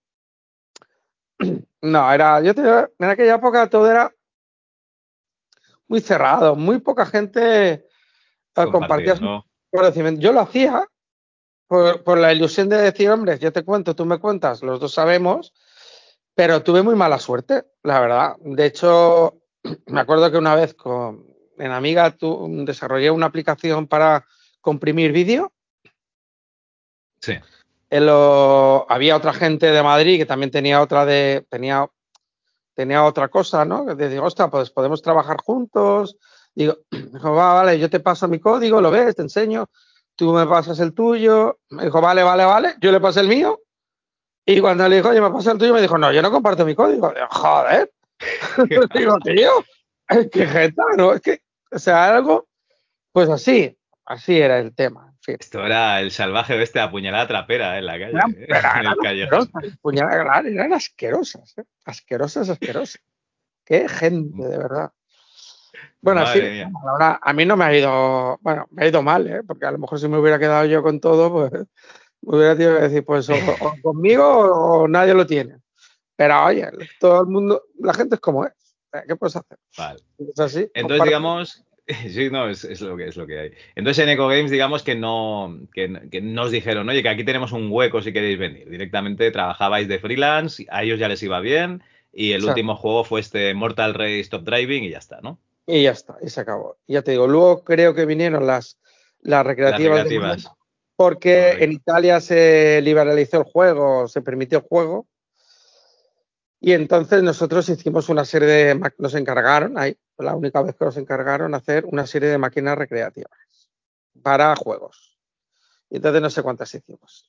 S3: no, era, yo te, en aquella época todo era muy cerrado, muy poca gente eh, compartía
S2: Compartía,
S3: su
S2: ¿no?
S3: conocimiento. Yo lo hacía por, por la ilusión de decir, hombre, yo te cuento, tú me cuentas, los dos sabemos, pero tuve muy mala suerte, la verdad. De hecho, me acuerdo que una vez con, en Amiga tu, desarrollé una aplicación para comprimir vídeo.
S2: Sí.
S3: Lo, había otra gente de Madrid que también tenía otra de tenía, tenía otra cosa, ¿no? Que digo, ostras, pues podemos trabajar juntos. Digo, dijo, va, vale, yo te paso mi código, lo ves, te enseño, tú me pasas el tuyo. Me dijo, vale, vale, vale, yo le pasé el mío. Y cuando le dijo, oye, me pasa el tuyo, me dijo, no, yo no comparto mi código. Digo, joder. Digo, tío, es que jeta, ¿no? Es que, o sea, algo, pues así, así era el tema. En fin,
S2: Esto era el salvaje oeste apuñalada trapera, ¿eh? En la
S3: eran,
S2: calle, ¿eh?
S3: pero
S2: En el
S3: eran
S2: callejón.
S3: asquerosas, puñaladas, eran asquerosas, ¿eh? Asquerosas, asquerosas. Qué gente, de verdad. Bueno, sí,
S2: Madre mía.
S3: ahora a mí no me ha ido, bueno, me ha ido mal, ¿eh? Porque a lo mejor si me hubiera quedado yo con todo, pues me hubiera tenido que decir, pues o, o conmigo o nadie lo tiene. Pero oye, todo el mundo, la gente es como es. ¿Qué puedes hacer?
S2: Vale.
S3: Es así,
S2: Entonces,
S3: comparte.
S2: digamos, sí, no, es, es lo que es lo que hay. Entonces en Eco Games, digamos que no, que, que no os dijeron, oye, que aquí tenemos un hueco si queréis venir. Directamente trabajabais de freelance, a ellos ya les iba bien, y el último
S3: Exacto.
S2: juego fue este Mortal Race Top Driving y ya está, ¿no?
S3: Y ya está, y se acabó. Y ya te digo, luego creo que vinieron las, las
S2: Las
S3: recreativas de
S2: recreativas.
S3: porque en
S2: Correcto.
S3: Italia se liberalizó el juego, se permitió el juego. Y entonces nosotros hicimos una serie de, nos encargaron, ahí, la única vez que nos encargaron hacer una serie de máquinas recreativas para juegos. Y entonces no sé cuántas hicimos.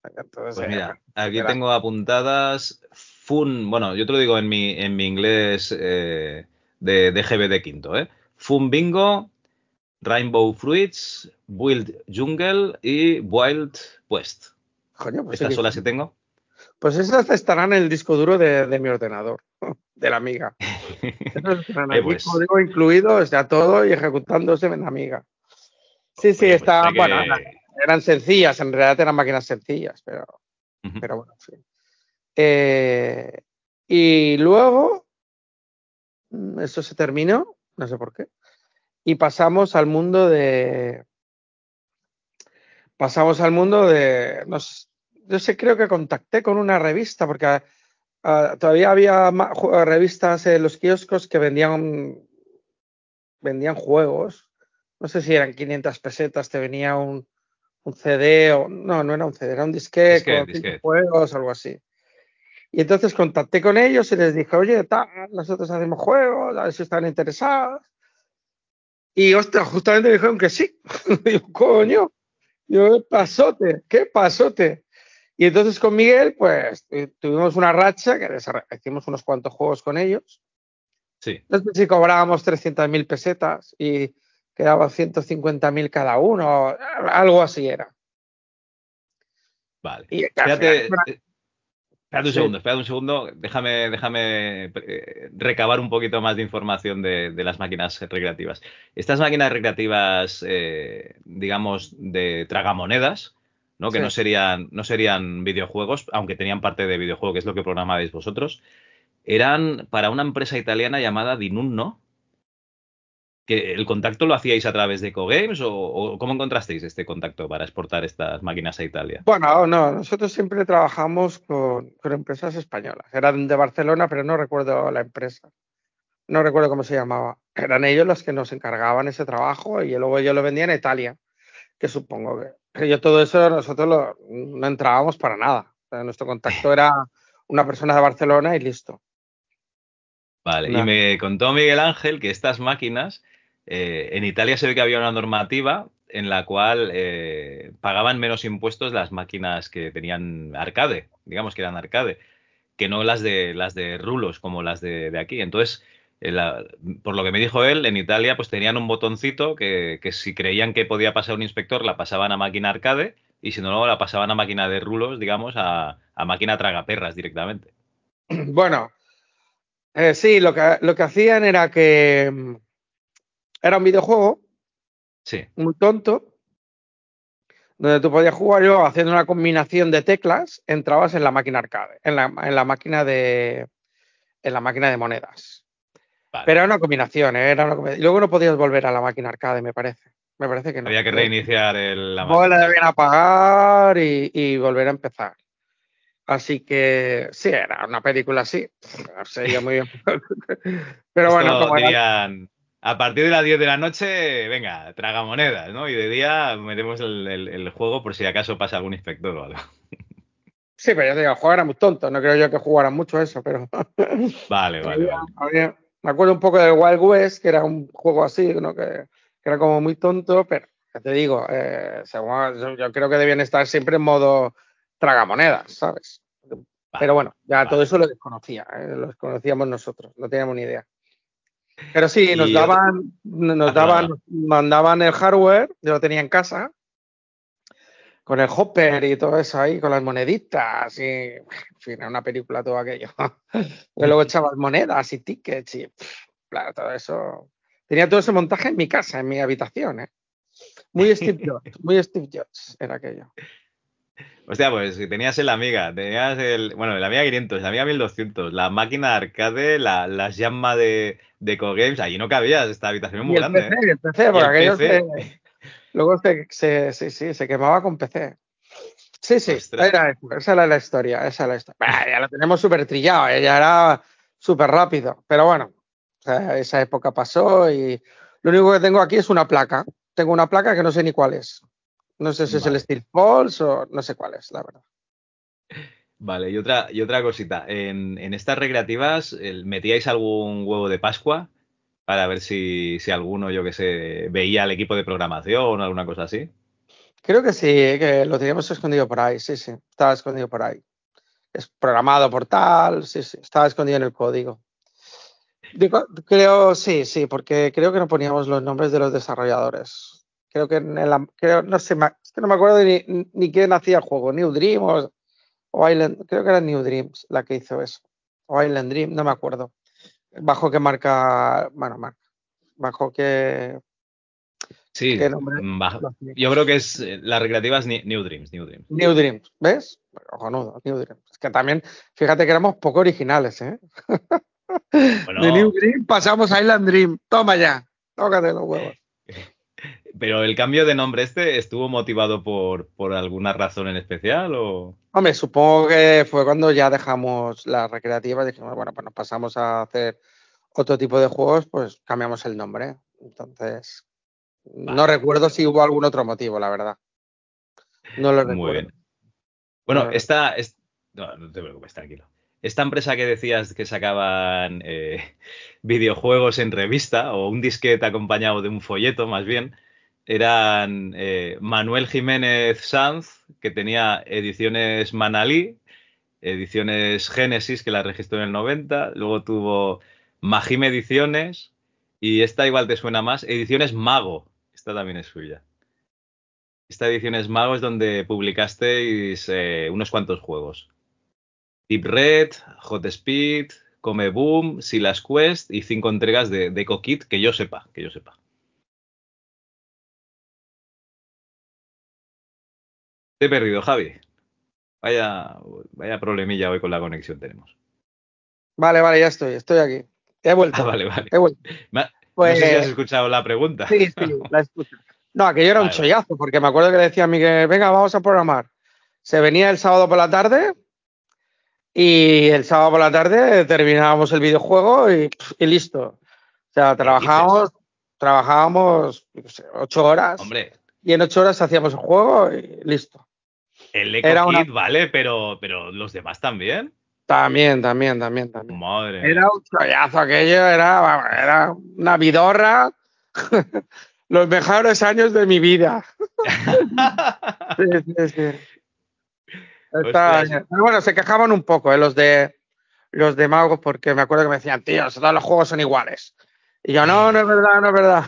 S3: Entonces,
S2: Pues
S3: eh,
S2: mira, aquí
S3: era-
S2: tengo apuntadas Fun, bueno, yo te lo digo en mi, en mi inglés eh, de, de G B de quinto, ¿eh? Fun Bingo, Rainbow Fruits, Wild Jungle y Wild West.
S3: coño, pues sí
S2: Estas
S3: que
S2: son las que tengo.
S3: pues esas estarán en el disco duro de, de mi ordenador, de la Amiga. Esas estarán
S2: Eh,
S3: allí,
S2: pues,
S3: código incluido, o sea, todo y ejecutándose en la Amiga. Sí, sí,
S2: oye, pues eso
S3: estaban,
S2: hay
S3: bueno, eran,
S2: que...
S3: eran sencillas, en realidad eran máquinas sencillas, pero,
S2: Ujú.
S3: pero bueno, sí. Eh, y luego, mm, eso se terminó, no sé por qué, y pasamos al mundo de, pasamos al mundo de, no sé, yo sé, creo que contacté con una revista, porque ah, todavía había ma- ju- revistas en los kioscos que vendían, vendían juegos. No sé si eran quinientas pesetas, te venía un, un C D o no, no era un C D, era un disquete
S2: Disquet,
S3: con cinco
S2: disquet.
S3: juegos, algo así. Y entonces contacté con ellos y les dije, oye, tal, nosotros hacemos juegos, a ver si están interesados. Y ostras, justamente me dijeron que sí. Digo, coño, yo, ¿qué pasote? ¿Qué pasote? Y entonces con Miguel, pues tu- tuvimos una racha que desarroll- hicimos unos cuantos juegos con ellos.
S2: Sí,
S3: No sé si cobrábamos trescientas mil pesetas y quedaban ciento cincuenta mil cada uno, algo así era.
S2: vale.
S3: Y que al final,
S2: Espérate, eh, espérate un
S3: sí,
S2: segundo, espérate un segundo. Déjame, déjame eh, recabar un poquito más de información de, de las máquinas recreativas. Estas máquinas recreativas, eh, digamos, de tragamonedas, ¿no? Que
S3: sí.
S2: no serían, no serían videojuegos, aunque tenían parte de videojuego, que es lo que programabais vosotros, eran para una empresa italiana llamada Dinunno. ¿Que el contacto lo hacíais a través de EcoGames o, o cómo encontrasteis este contacto para exportar estas máquinas a Italia?
S3: Bueno, no, nosotros siempre trabajamos con, con empresas españolas. Eran de Barcelona, pero no recuerdo la empresa. No recuerdo cómo se llamaba. Eran ellos los que nos encargaban ese trabajo y luego yo lo vendía en Italia, que supongo que, que yo todo eso nosotros lo- no entrábamos para nada. O sea, nuestro contacto era una persona de Barcelona y listo.
S2: Vale, y
S3: No.
S2: me contó Miguel Ángel que estas máquinas, eh, en Italia se ve que había una normativa en la cual eh, pagaban menos impuestos las máquinas que tenían arcade, digamos que eran arcade, que no las de las de rulos como las de, de aquí. Entonces, eh, la- por lo que me dijo él, en Italia pues tenían un botoncito que, que si creían que podía pasar un inspector, la pasaban a máquina arcade y si no, la pasaban a máquina de rulos, digamos, a, a máquina tragaperras directamente.
S3: Bueno, eh, sí, lo que, lo que hacían era que mm, era un videojuego
S2: Sí,
S3: muy tonto, donde tú podías jugar y luego haciendo una combinación de teclas, entrabas en la máquina arcade, en la, en la máquina de, en la máquina de monedas.
S2: vale.
S3: Pero era una combinación, ¿eh? Era una combinación. Y luego no podías volver a la máquina arcade, me parece. Me parece que no.
S2: Había que
S3: Que
S2: reiniciar el- la
S3: luego la
S2: máquina.
S3: debían apagar y, y volver a empezar. Así que sí, era una película así. No sé yo muy bien. Pero bueno,
S2: Esto
S3: como era.
S2: dirían, a partir de las diez de la noche, venga, tragamonedas, ¿no? Y de día metemos el, el- el juego por si acaso pasa algún inspector o algo.
S3: Sí, pero yo te digo, el juego era muy tonto. No creo yo que jugaran mucho eso, pero.
S2: Vale, vale,
S3: había-
S2: vale.
S3: había- Me acuerdo un poco del Wild West, que era un juego así, ¿no? Que, que era como muy tonto, pero ya te digo, eh, según- yo, yo creo que debían estar siempre en modo tragamonedas, ¿sabes? Pero
S2: Vale,
S3: bueno, ya todo
S2: vale,
S3: eso lo
S2: vale.
S3: desconocía, ¿eh? Lo desconocíamos nosotros, no teníamos ni idea. Pero sí, nos
S2: Y otra...
S3: daban, nos
S2: Ah, perdona,
S3: daban,
S2: perdona.
S3: nos mandaban el hardware, yo lo tenía en casa, con el hopper y todo eso ahí, con las moneditas, y en fin, era una película todo aquello. Y luego echabas monedas y tickets y pff, claro, todo eso. Tenía todo ese montaje en mi casa, en mi habitación, ¿eh? Muy Steve Jobs, muy Steve Jobs era aquello.
S2: Hostia, pues si tenías el Amiga, tenías el, bueno, el Amiga quinientos, el Amiga mil doscientos, la máquina de arcade, la, las Yamma de, de Ecogames, allí no cabías, esta habitación es
S3: Y
S2: muy
S3: el
S2: grande,
S3: P C,
S2: ¿eh?
S3: y el P C,
S2: Y
S3: porque
S2: el
S3: aquello se,
S2: P C,
S3: luego se, se, sí, sí, se quemaba con P C. Sí, sí,
S2: ostras.
S3: era, eso, esa era la historia, esa era la historia. Bah, ya lo tenemos súper trillado, ¿eh? Ya era súper rápido, pero bueno, o sea, esa época pasó y lo único que tengo aquí es una placa. Tengo una placa que no sé ni cuál es. No sé si es el
S2: Vale.
S3: Steel Pulse o no sé cuál es, la verdad.
S2: Vale, y otra, y otra cosita. En, en estas recreativas, el- ¿metíais algún huevo de Pascua para ver si, si alguno, yo que sé, veía al equipo de programación o alguna cosa así?
S3: Creo que sí, que lo teníamos escondido por ahí, sí, sí, estaba escondido por ahí. Es programado por tal, sí, sí, estaba escondido en el código. Digo, creo, sí, sí, porque creo que no poníamos los nombres de los desarrolladores. Creo que en la, creo, no sé, ma- es que no me acuerdo ni, ni quién hacía el juego, New Dream o, o Island, creo que era New Dreams la que hizo eso, o Island Dream, no me acuerdo. Bajo qué marca, bueno, marca, bajo qué,
S2: Sí,
S3: qué nombre
S2: mm, bajo-
S3: lo
S2: yo
S3: hacíamos.
S2: creo que es eh, la recreativa es Ni- New Dreams, New Dreams.
S3: New Dreams, ¿ves? Cojonudo, New Dreams. Es que también, fíjate que éramos poco originales, ¿eh? De New
S2: Bueno,
S3: Dream pasamos a Island Dream. Toma ya, tócate los huevos.
S2: pero el cambio de nombre este estuvo motivado por, por alguna razón en especial o...
S3: Hombre, supongo que fue cuando ya dejamos la recreativa y dijimos, bueno, pues nos pasamos a hacer otro tipo de juegos, pues cambiamos el nombre. Entonces, no
S2: Vale,
S3: recuerdo
S2: vale,
S3: si
S2: vale.
S3: hubo algún otro motivo, la verdad. No lo
S2: Muy
S3: recuerdo.
S2: bien.
S3: No
S2: Bueno,
S3: lo recuerdo.
S2: esta... es- No, no te preocupes, tranquilo. Esta empresa que decías que sacaban eh, videojuegos en revista o un disquete acompañado de un folleto, más bien, eran eh, Manuel Jiménez Sanz, que tenía ediciones Manalí, ediciones Génesis, que la registró en el noventa, luego tuvo Majim Ediciones, y esta igual te suena más, Ediciones Mago, esta también es suya. Esta Ediciones Mago es donde publicasteis eh, unos cuantos juegos. Deep Red, Hot Speed, Come Boom, Silas Quest y cinco entregas de, de Eco Kit, que yo sepa, que yo sepa. Te he perdido, Javi. Vaya, vaya problemilla hoy con la conexión tenemos.
S3: Vale, vale, ya estoy, estoy aquí. He
S2: Ah,
S3: vuelto,
S2: vale, vale.
S3: he vuelto.
S2: Ma- No sé si has
S3: Pues
S2: escuchado la pregunta.
S3: sí, sí, la escucho. No, aquello era un
S2: Vale, vale.
S3: chollazo, porque me acuerdo que le decía a Miguel, venga, vamos a programar. Se venía el sábado por la tarde y el sábado por la tarde terminábamos el videojuego y, y listo. O sea,
S2: ¿Qué dices?
S3: trabajábamos, trabajábamos, yo qué sé, ocho horas
S2: Hombre,
S3: y en ocho horas hacíamos el juego y listo.
S2: el Eco
S3: Era una...
S2: Kit vale, pero, pero los demás también.
S3: También, también, también, también.
S2: Madre
S3: Era
S2: mía.
S3: un chollazo aquello, era, vamos, era una vidorra. Los mejores años de mi vida. Sí, sí, sí. Está
S2: Ostras.
S3: bien. Pero bueno, se quejaban un poco, ¿eh? los de los de Magos, porque me acuerdo que me decían, tío, todos los juegos son iguales. Y yo, no, no es verdad, no es verdad.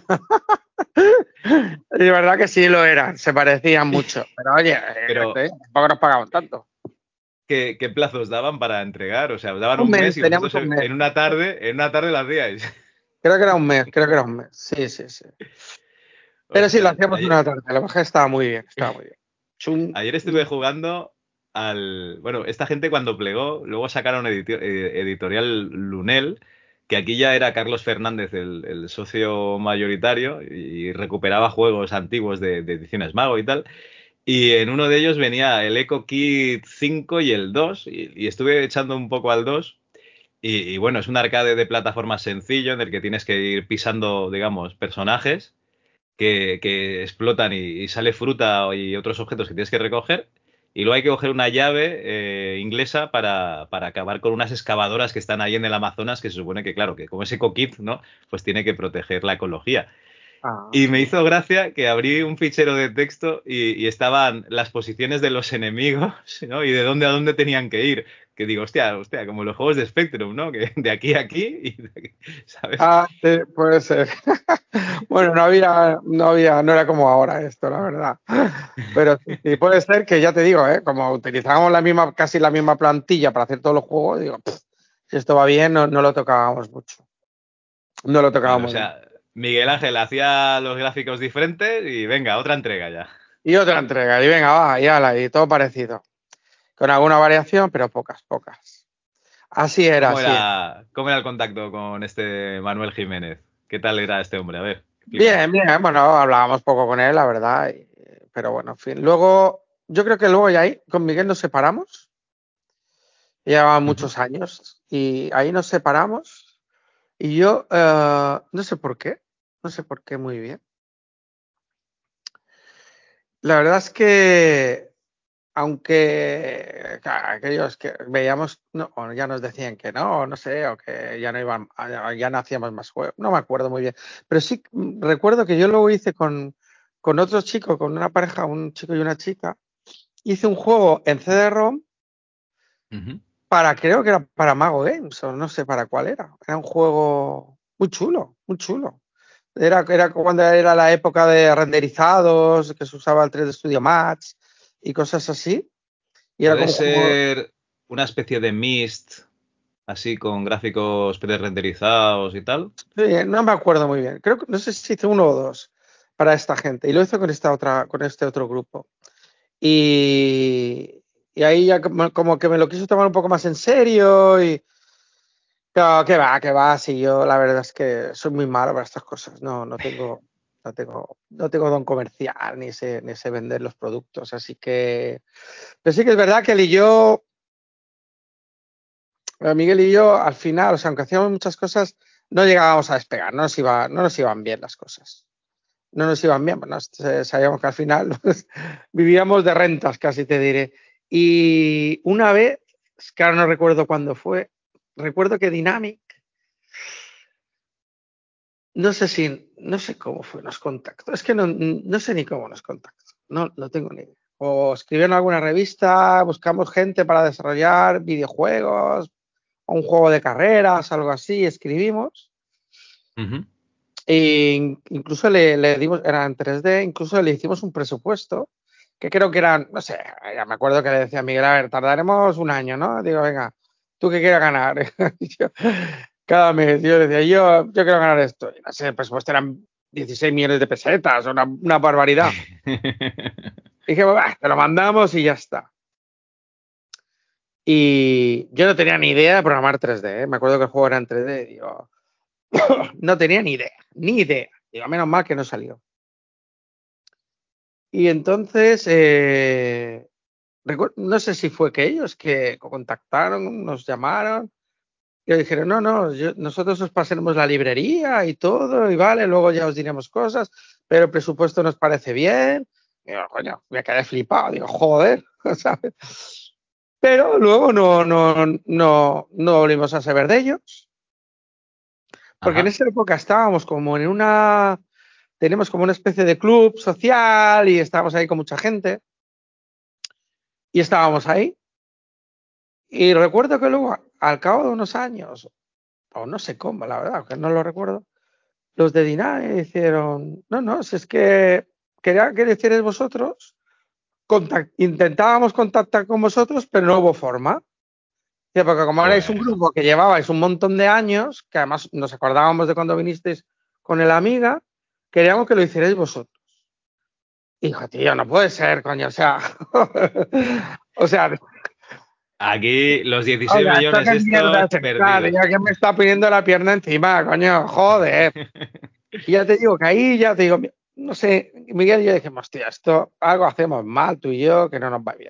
S3: Y de verdad que sí lo eran, se parecían mucho. Pero oye, eh,
S2: Pero,
S3: eh, tampoco nos pagaban tanto.
S2: ¿qué, qué plazos daban para entregar? O sea, os daban
S3: Un
S2: un
S3: mes,
S2: mes y
S3: teníamos
S2: vosotros
S3: un
S2: en
S3: mes.
S2: en una tarde, en una tarde lo hacíais.
S3: Creo que era un mes, creo que era un mes. Sí, sí, sí. Pero sí, lo
S2: Ostras.
S3: hacíamos
S2: Ayer,
S3: una tarde. La verdad estaba muy bien, estaba muy bien. Chun.
S2: ayer estuve jugando al. Bueno, esta gente cuando plegó, luego sacaron editio- eh, editorial Lunel, que aquí ya era Carlos Fernández el, el socio mayoritario y recuperaba juegos antiguos de, de ediciones Mago y tal. Y en uno de ellos venía el Eco Kit cinco y el dos, y, y estuve echando un poco al dos. Y, y bueno, es un arcade de plataformas sencillo en el que tienes que ir pisando, digamos, personajes que, que explotan y, y sale fruta y otros objetos que tienes que recoger. Y luego hay que coger una llave eh, inglesa para, para acabar con unas excavadoras que están ahí en el Amazonas, que se supone que, claro, que como ese coquit, ¿no? Pues tiene que proteger la ecología.
S3: Ah,
S2: Y me hizo gracia que abrí un fichero de texto y, y estaban las posiciones de los enemigos, ¿no? Y de dónde a dónde tenían que ir. Que digo, hostia, hostia, como los juegos de Spectrum, ¿no? Que de aquí a aquí y de aquí, ¿sabes?
S3: ah, sí, puede ser. Bueno, no había, no había, no era como ahora esto, la verdad. Pero sí, sí, puede ser que ya te digo, ¿eh? Como utilizábamos la misma, casi la misma plantilla para hacer todos los juegos, digo, pff, si esto va bien, no, no lo tocábamos mucho. No lo
S2: Vale, o
S3: tocábamos mucho.
S2: sea, Miguel Ángel hacía los gráficos diferentes y venga, otra entrega ya.
S3: Y otra entrega, y venga, va, y ala, y todo parecido. Con alguna variación, pero pocas, pocas. Así era,
S2: ¿Cómo
S3: así era.
S2: era, cómo era el contacto con este Manuel Jiménez? ¿Qué tal era este hombre? A ver, explícame.
S3: Bien, bien, bueno, hablábamos poco con él, la verdad, y- pero bueno, en fin. Luego, yo creo que luego ya ahí con Miguel nos separamos. Llevaban
S2: Ujú.
S3: muchos años y ahí nos separamos y yo eh, no sé por qué, no sé por qué muy bien. La verdad es que aunque claro, aquellos que veíamos, no, o ya nos decían que no, no sé, o que ya no iban, ya no hacíamos más juegos, no me acuerdo muy bien, pero sí mm, recuerdo que yo luego hice con, con otro chico, con una pareja, un chico y una chica, hice un juego en C D ROM uh-huh. para, creo que era para Mago Games, o no sé para cuál era. Era un juego muy chulo, muy chulo. Era, era cuando era la época de renderizados, que se usaba el tres D Studio Max y cosas así. Y era
S2: Puede
S3: como
S2: ser
S3: juego...
S2: una especie de Myst, así con gráficos pre-renderizados y tal.
S3: Sí, no me acuerdo muy bien. Creo que no sé si hice uno o dos para esta gente. Y lo hice con esta otra, con este otro grupo. Y, y ahí ya como, como que me lo quiso tomar un poco más en serio y pero que va, que va, si yo la verdad es que soy muy malo para estas cosas. No, no tengo, no tengo, no tengo don comercial ni sé, ni sé vender los productos. Así que, pero sí que es verdad que él y yo, Miguel y yo, al final, o sea, aunque hacíamos muchas cosas, no llegábamos a despegar, no nos iba, no nos iban bien las cosas. No nos iban bien, bueno, sabíamos que al final vivíamos de rentas, casi te diré. Y una vez, es que ahora no recuerdo cuándo fue, recuerdo que Dynamic, no sé si, no sé cómo fue, nos contactó, es que no, no sé ni cómo nos contactó, no, no tengo ni idea. O escribieron en alguna revista, buscamos gente para desarrollar videojuegos, o un juego de carreras, algo así, escribimos. Uh-huh. E incluso le, le dimos, era en tres D, incluso le hicimos un presupuesto, que creo que eran, no sé, ya me acuerdo que le decía a Miguel, a ver, tardaremos un año, ¿no? Digo, venga, ¿tú qué quieres ganar? yo, cada mes, yo le decía, yo, yo quiero ganar esto. Y no sé, el presupuesto eran dieciséis millones de pesetas, una, una barbaridad. Y dije, bah, te lo mandamos y ya está. Y yo no tenía ni idea de programar tres D, ¿eh? Me acuerdo que el juego era en tres D, y digo, no tenía ni idea, ni idea. Digo, menos mal que no salió. Y entonces, eh, no sé si fue que ellos que contactaron, nos llamaron, y dijeron, no, no, yo, nosotros os pasaremos la librería y todo, y vale, luego ya os diremos cosas, pero el presupuesto nos parece bien. Y digo, coño, me quedé flipado, digo, joder, ¿sabes? Pero luego no, no, no, no volvimos a saber de ellos, porque Ajá. en esa época estábamos como en una... Tenemos como una especie de club social y estábamos ahí con mucha gente. Y estábamos ahí. Y recuerdo que luego, al cabo de unos años, o no sé cómo, la verdad, que no lo recuerdo, los de Dynamic hicieron, no, no, si es que quería que decíais vosotros, contact, intentábamos contactar con vosotros, pero no hubo forma. Sí, porque como erais un grupo que llevabais un montón de años, que además nos acordábamos de cuando vinisteis con el Amiga, queríamos que lo hicierais vosotros. Hijo, tío, no puede ser, coño, o sea, o sea,
S2: aquí los dieciséis
S3: Oiga,
S2: millones
S3: ¿esto qué mierda
S2: estos
S3: es esta,
S2: perdidos.
S3: tío? ¿Quién me está poniendo la pierna encima, coño? Joder. Y ya te digo que ahí ya te digo, no sé, Miguel y yo dijimos, hostia, esto algo hacemos mal tú y yo que no nos va bien.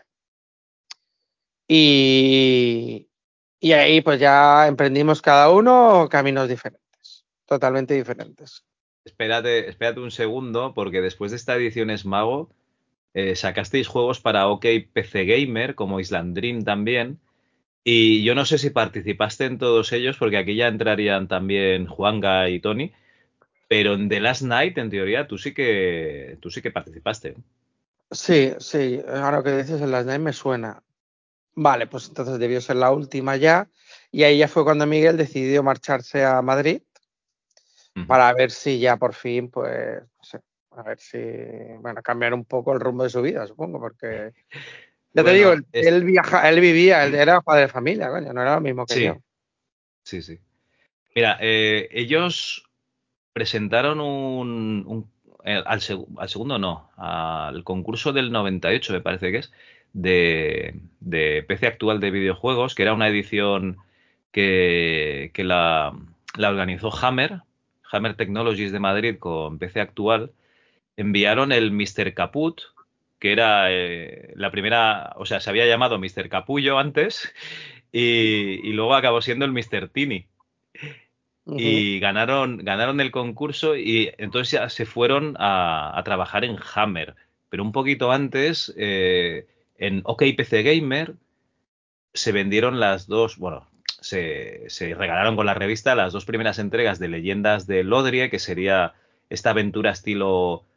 S3: Y, y ahí pues ya emprendimos cada uno caminos diferentes, totalmente diferentes.
S2: Espérate, espérate un segundo, porque después de esta edición es Mago, eh, sacasteis juegos para OK P C Gamer, como Island Dream también. Y yo no sé si participaste en todos ellos, porque aquí ya entrarían también Juanga y Tony. Pero en The Last Night, en teoría, tú sí que, tú sí que participaste.
S3: Sí, sí, ahora que dices en las Night me suena. Vale, pues entonces debió ser la última ya. Y ahí ya fue cuando Miguel decidió marcharse a Madrid uh-huh. para ver si ya por fin, pues, no sé, a ver si, bueno, cambiar un poco el rumbo de su vida, supongo, porque ya bueno, te digo, él, es... él viaja, él vivía, él era padre de familia, coño, no era lo mismo que
S2: sí,
S3: yo.
S2: Sí, sí. Mira, eh, ellos presentaron un, un eh, al, seg al segundo no, al concurso del noventa y ocho, me parece que es, de, de P C actual de videojuegos, que era una edición que, que la, la organizó Hammer, Hammer Technologies de Madrid con P C actual. Enviaron el mister Caput, que era eh, la primera, o sea, se había llamado mister Capullo antes y, y luego acabó siendo el mister Tini. Uh-huh. Y ganaron, ganaron el concurso y entonces ya se fueron a, a trabajar en Hammer. Pero un poquito antes, eh, en OK P C Gamer, se vendieron las dos, bueno, se, se regalaron con la revista las dos primeras entregas de Leyendas de Lodrie, que sería esta aventura estilo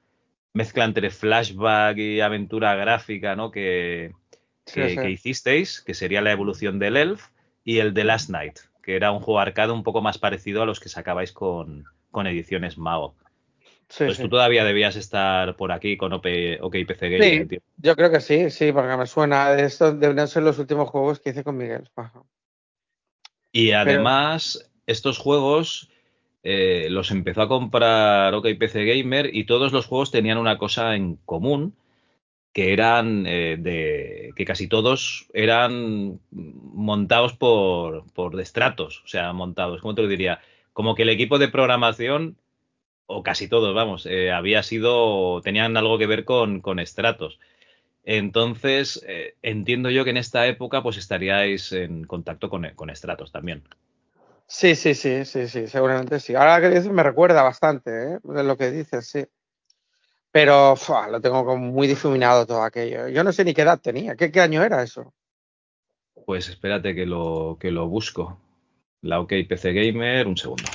S2: mezcla entre flashback y aventura gráfica, ¿no? Que,
S3: Sí,
S2: que,
S3: sí.
S2: que hicisteis, que sería la evolución del Elf, y el de Last Night, que era un juego arcade un poco más parecido a los que sacabais con, con ediciones Mao.
S3: Sí,
S2: Pues tú
S3: sí.
S2: todavía debías estar por aquí con OK, OK P C Gamer,
S3: Sí,
S2: tío.
S3: yo creo que sí, sí, porque me suena. Estos deben ser los últimos juegos que hice con Miguel. Ajá.
S2: Y
S3: Pero
S2: además, estos juegos eh, los empezó a comprar OK P C Gamer y todos los juegos tenían una cosa en común, que eran eh, de que casi todos eran montados por, por estratos, o sea, montados, ¿cómo te lo diría? Como que el equipo de programación, o casi todos, vamos, eh, había sido, tenían algo que ver con, con estratos. Entonces, eh, entiendo yo que en esta época pues estaríais en contacto con, con estratos también.
S3: sí, sí, sí, sí, sí, seguramente sí. Ahora que dices me recuerda bastante, ¿eh? De lo que dices, sí. Pero fua, lo tengo como muy difuminado todo aquello. Yo no sé ni qué edad tenía. ¿Qué, qué año era eso?
S2: Pues espérate que lo, que lo busco. La OK P C Gamer, un segundo.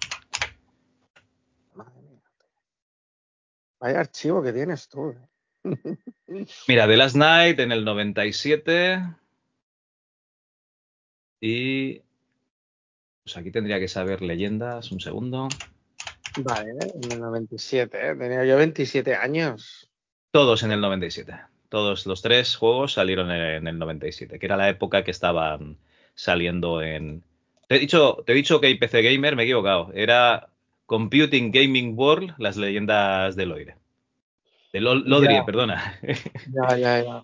S3: Madre mía, vaya archivo que tienes tú. ¿Eh?
S2: Mira, The Last Night en el noventa y siete y pues aquí tendría que saber leyendas, un segundo.
S3: Vale, en el noventa y siete, ¿eh? Tenía yo veintisiete años.
S2: Todos en el noventa y siete. Todos los tres juegos salieron en el noventa y siete, que era la época que estaban saliendo en... Te he dicho, te he dicho que P C Gamer, me he equivocado. Era Computing Gaming World, las leyendas de Loire. De Lo- Lodrie,
S3: Ya,
S2: perdona.
S3: ya, ya, ya.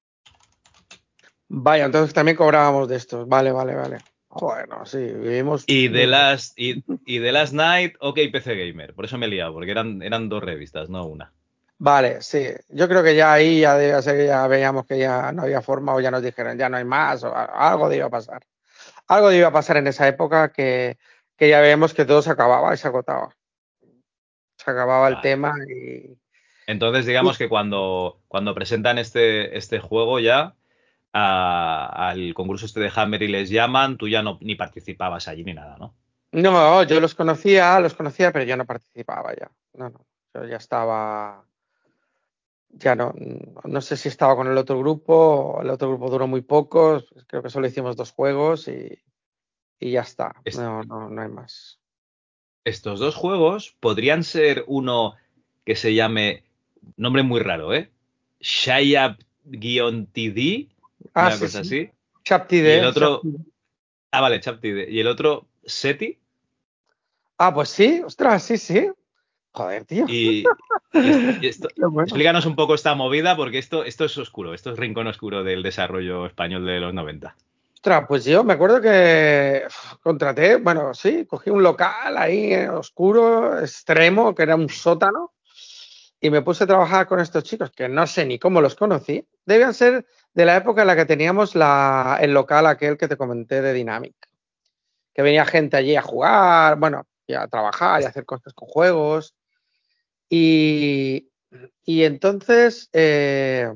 S3: Vaya, entonces también cobrábamos de estos. Vale, vale, vale. Joder, no, sí, vivimos
S2: Y The
S3: muy bien.
S2: Last, y, y The Last Night, OK P C Gamer. Por eso me he liado, porque eran, eran dos revistas, no una.
S3: Vale, sí. Yo creo que ya ahí ya debía ser que ya veíamos que ya no había forma o ya nos dijeron ya no hay más o a- algo debía pasar. Algo debía pasar en esa época que, que ya veíamos que todo se acababa y se agotaba. Se acababa el
S2: Vale.
S3: tema y,
S2: Entonces, digamos que cuando, cuando presentan este, este juego ya a- al concurso este de Hammer y les llaman, tú ya no ni participabas allí ni nada, ¿no?
S3: no, yo los conocía, los conocía, pero yo no participaba ya. No, no. Yo ya estaba, ya no, no sé si estaba con el otro grupo, el otro grupo duró muy poco, creo que solo hicimos dos juegos y, y ya está.
S2: Es-
S3: No, no, no hay más.
S2: estos dos juegos podrían ser uno que se llame, nombre muy raro, ¿eh? Shayab-T D,
S3: Ah,
S2: una
S3: sí,
S2: cosa
S3: sí.
S2: así. Y el
S3: Chaptide,
S2: otro,
S3: Chaptide.
S2: ah, vale, Chaptide. Y el otro, SETI.
S3: Ah, pues sí, ostras, sí, sí. Joder, tío.
S2: Y, y est- y esto,
S3: Qué bueno.
S2: explícanos un poco esta movida, porque esto, esto es oscuro, esto es rincón oscuro del desarrollo español de los noventa.
S3: Ostras, pues yo me acuerdo que uf, contraté, bueno, sí, cogí un local ahí eh, oscuro, extremo, que era un sótano, y me puse a trabajar con estos chicos, que no sé ni cómo los conocí. Debían ser de la época en la que teníamos la, el local aquel que te comenté de Dynamic, que venía gente allí a jugar, bueno, y a trabajar y a hacer cosas con juegos. Y, y entonces eh,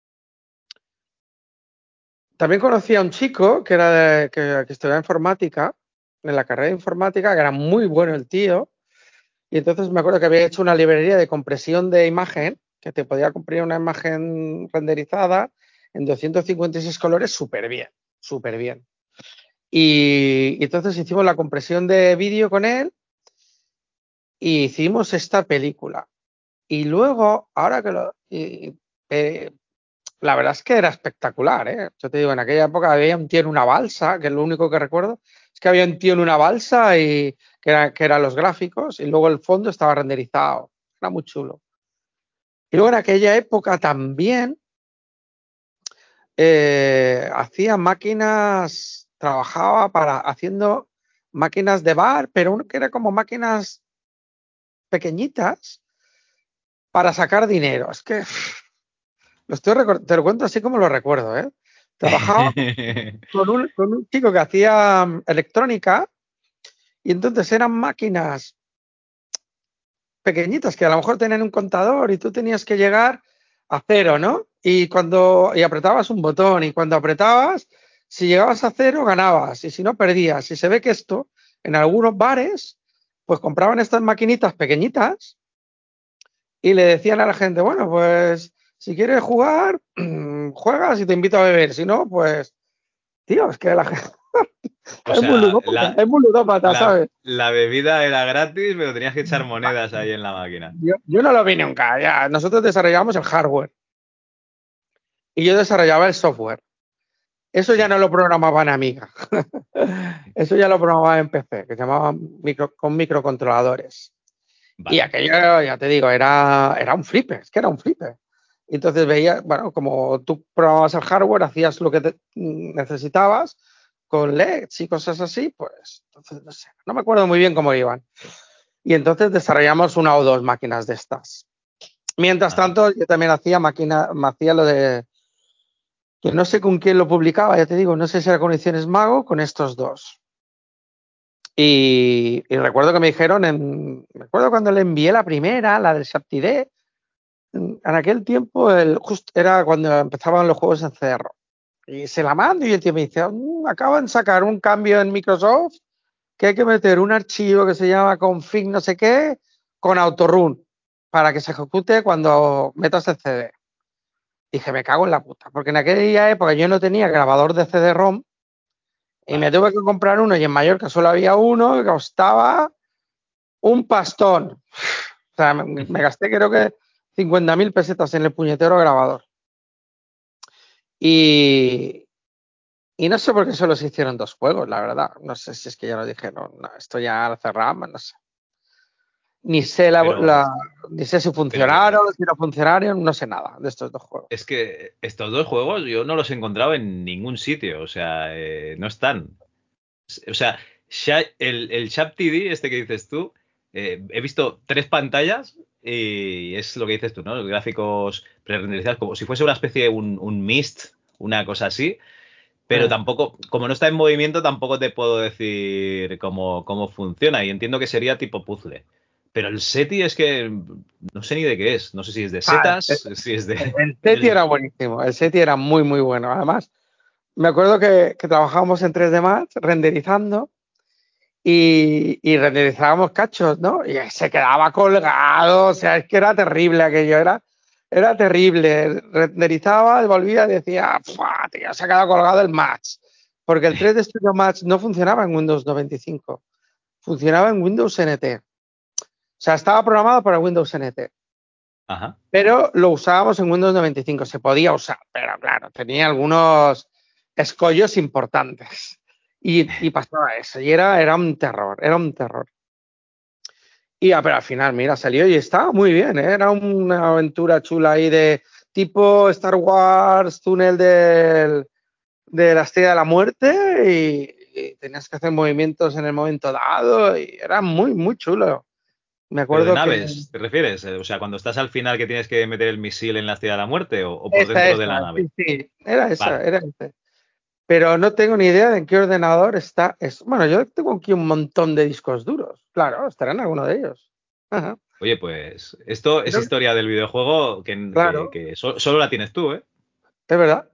S3: también conocí a un chico que era de- que, que estudiaba informática, en la carrera de informática, que era muy bueno el tío. Y entonces me acuerdo que había hecho una librería de compresión de imagen, que te podía comprimir una imagen renderizada en doscientos cincuenta y seis colores súper bien, súper bien. Y, y entonces hicimos la compresión de vídeo con él y hicimos esta película. Y luego, ahora que lo... y- eh, la verdad es que era espectacular, ¿eh? Yo te digo, en aquella época había un tío en una balsa, que es lo único que recuerdo, es que había un tío en una balsa y que, era, que eran los gráficos y luego el fondo estaba renderizado. Era muy chulo. Y luego en aquella época también eh, hacía máquinas, trabajaba para haciendo máquinas de bar, pero uno que era como máquinas pequeñitas para sacar dinero. Es que lo estoy te lo cuento así como lo recuerdo, ¿eh? Trabajaba con un, con un chico que hacía mm, electrónica y entonces eran máquinas pequeñitas que a lo mejor tenían un contador y tú tenías que llegar a cero, ¿no? Y cuando y apretabas un botón y cuando apretabas, si llegabas a cero ganabas y si no perdías. Y se ve que esto en algunos bares pues compraban estas maquinitas pequeñitas y le decían a la gente, bueno, pues si quieres jugar, juegas y te invito a beber. Si no, pues, tío, es que la gente
S2: O
S3: es muy
S2: sea,
S3: ludópata,
S2: la,
S3: es muy ludópata,
S2: la,
S3: ¿sabes?
S2: la bebida era gratis, pero tenías que echar monedas ahí en la máquina.
S3: Yo, yo no lo vi nunca, ya. Nosotros desarrollamos el hardware y yo desarrollaba el software. Eso ya
S2: Sí.
S3: no lo programaba en Amiga. Eso ya lo programaba en P C, que se llamaban micro, con microcontroladores. Y
S2: Vale.
S3: aquello, ya te digo, era, era un flipe, es que era un flipe. Y entonces veías, bueno, como tú programabas el hardware, hacías lo que te necesitabas con L E Ds y cosas así, pues, entonces, no sé, no me acuerdo muy bien cómo iban. Y entonces desarrollamos una o dos máquinas de estas. Mientras
S2: Ajá.
S3: tanto, yo también hacía máquina, me hacía lo de, que no sé con quién lo publicaba, ya te digo, no sé si era con Ediciones Mago, con estos dos. Y, y recuerdo que me dijeron, en, me acuerdo cuando le envié la primera, la del Shaptide, en aquel tiempo el, just, era cuando empezaban los juegos en C R. Y se la mando y el tío me dice, mmm, acaban de sacar un cambio en Microsoft que hay que meter un archivo que se llama config no sé qué con autorun para que se ejecute cuando metas el C D. Dije, me cago en la puta, porque en aquella época yo no tenía grabador de C D ROM y me
S2: Vale.
S3: tuve que comprar uno y en Mallorca solo había uno que costaba un pastón. O sea, me, me gasté creo que cincuenta mil pesetas en el puñetero grabador. Y, y no sé por qué solo se hicieron dos juegos, la verdad. No sé si es que ya lo dijeron, no, esto ya lo cerramos, no sé. Ni sé, la,
S2: Pero,
S3: la, ni sé si
S2: pero
S3: funcionaron,
S2: que
S3: si no funcionaron, no sé nada de estos dos juegos.
S2: es que estos dos juegos yo no los he encontrado en ningún sitio. O sea, eh, no están. O sea, Sha- el, el Shap T V, este que dices tú, eh, he visto tres pantallas y es lo que dices tú, ¿no? Los gráficos pre-renderizados, como si fuese una especie de un, un Mist, una cosa así. Pero
S3: Eh,
S2: tampoco, como no está en movimiento, tampoco te puedo decir cómo, cómo funciona. Y entiendo que sería tipo puzzle. Pero el SETI es que no sé ni de qué es. No sé si es de
S3: ah,
S2: setas, si es de.
S3: el SETI
S2: del-
S3: era buenísimo, el SETI era muy, muy bueno. Además, me acuerdo que, que trabajábamos en tres D Max renderizando y, y renderizábamos cachos, ¿no? Y se quedaba colgado, o sea, es que era terrible aquello, era, era terrible. Renderizaba, volvía y decía, ¡fua, tío, se ha quedado colgado el Match! Porque el tres D Studio Match no funcionaba en Windows noventa y cinco, funcionaba en Windows N T. O sea, estaba programado para Windows N T,
S2: Ajá.
S3: pero lo usábamos en Windows noventa y cinco, se podía usar, pero claro, tenía algunos escollos importantes. Y, y pasaba eso, y era, era un terror, era un terror. Y ah, pero al final, mira, salió y estaba muy bien, ¿eh? Era una aventura chula ahí de tipo Star Wars, túnel del, de la Estrella de la Muerte y, y tenías que hacer movimientos en el momento dado y era muy, muy chulo. Me
S2: Pero de
S3: acuerdo que
S2: naves, ¿te refieres? Eh, O sea, cuando estás al final que tienes que meter el misil en la estrella de la muerte o, o por
S3: esa,
S2: dentro de
S3: esa,
S2: la nave.
S3: sí, sí, era esa,
S2: Vale.
S3: era esa. Pero no tengo ni idea de en qué ordenador está eso. Bueno, yo tengo aquí un montón de discos duros. Claro, estará en alguno de ellos. Ajá.
S2: Oye, pues esto es
S3: Creo que-
S2: historia del videojuego que, que,
S3: claro,
S2: que so- solo la tienes tú, ¿eh?
S3: es verdad.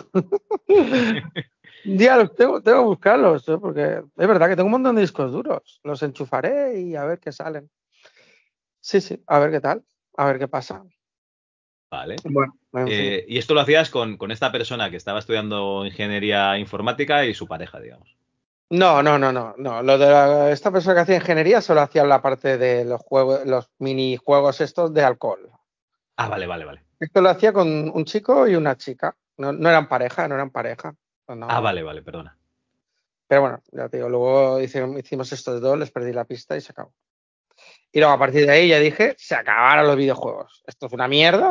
S3: Un día los tengo, tengo que buscarlos, ¿eh? Porque es verdad que tengo un montón de discos duros. Los enchufaré y a ver qué salen. Sí, sí, a ver qué tal, a ver qué pasa.
S2: Vale.
S3: Bueno, en fin.
S2: Eh, y esto lo hacías con, con esta persona que estaba estudiando ingeniería informática y su pareja, digamos.
S3: No, no, no, no, no. Lo de la- esta persona que hacía ingeniería solo hacía la parte de los juegos, los minijuegos estos de alcohol.
S2: Ah, vale, vale, vale.
S3: Esto lo hacía con un chico y una chica. No, no eran pareja, no eran pareja. No,
S2: Ah,
S3: no.
S2: vale, vale, perdona.
S3: Pero bueno, ya te digo, luego hicimos, hicimos estos dos, les perdí la pista y se acabó. Y luego a partir de ahí ya dije, se acabaron los videojuegos. Esto es una mierda.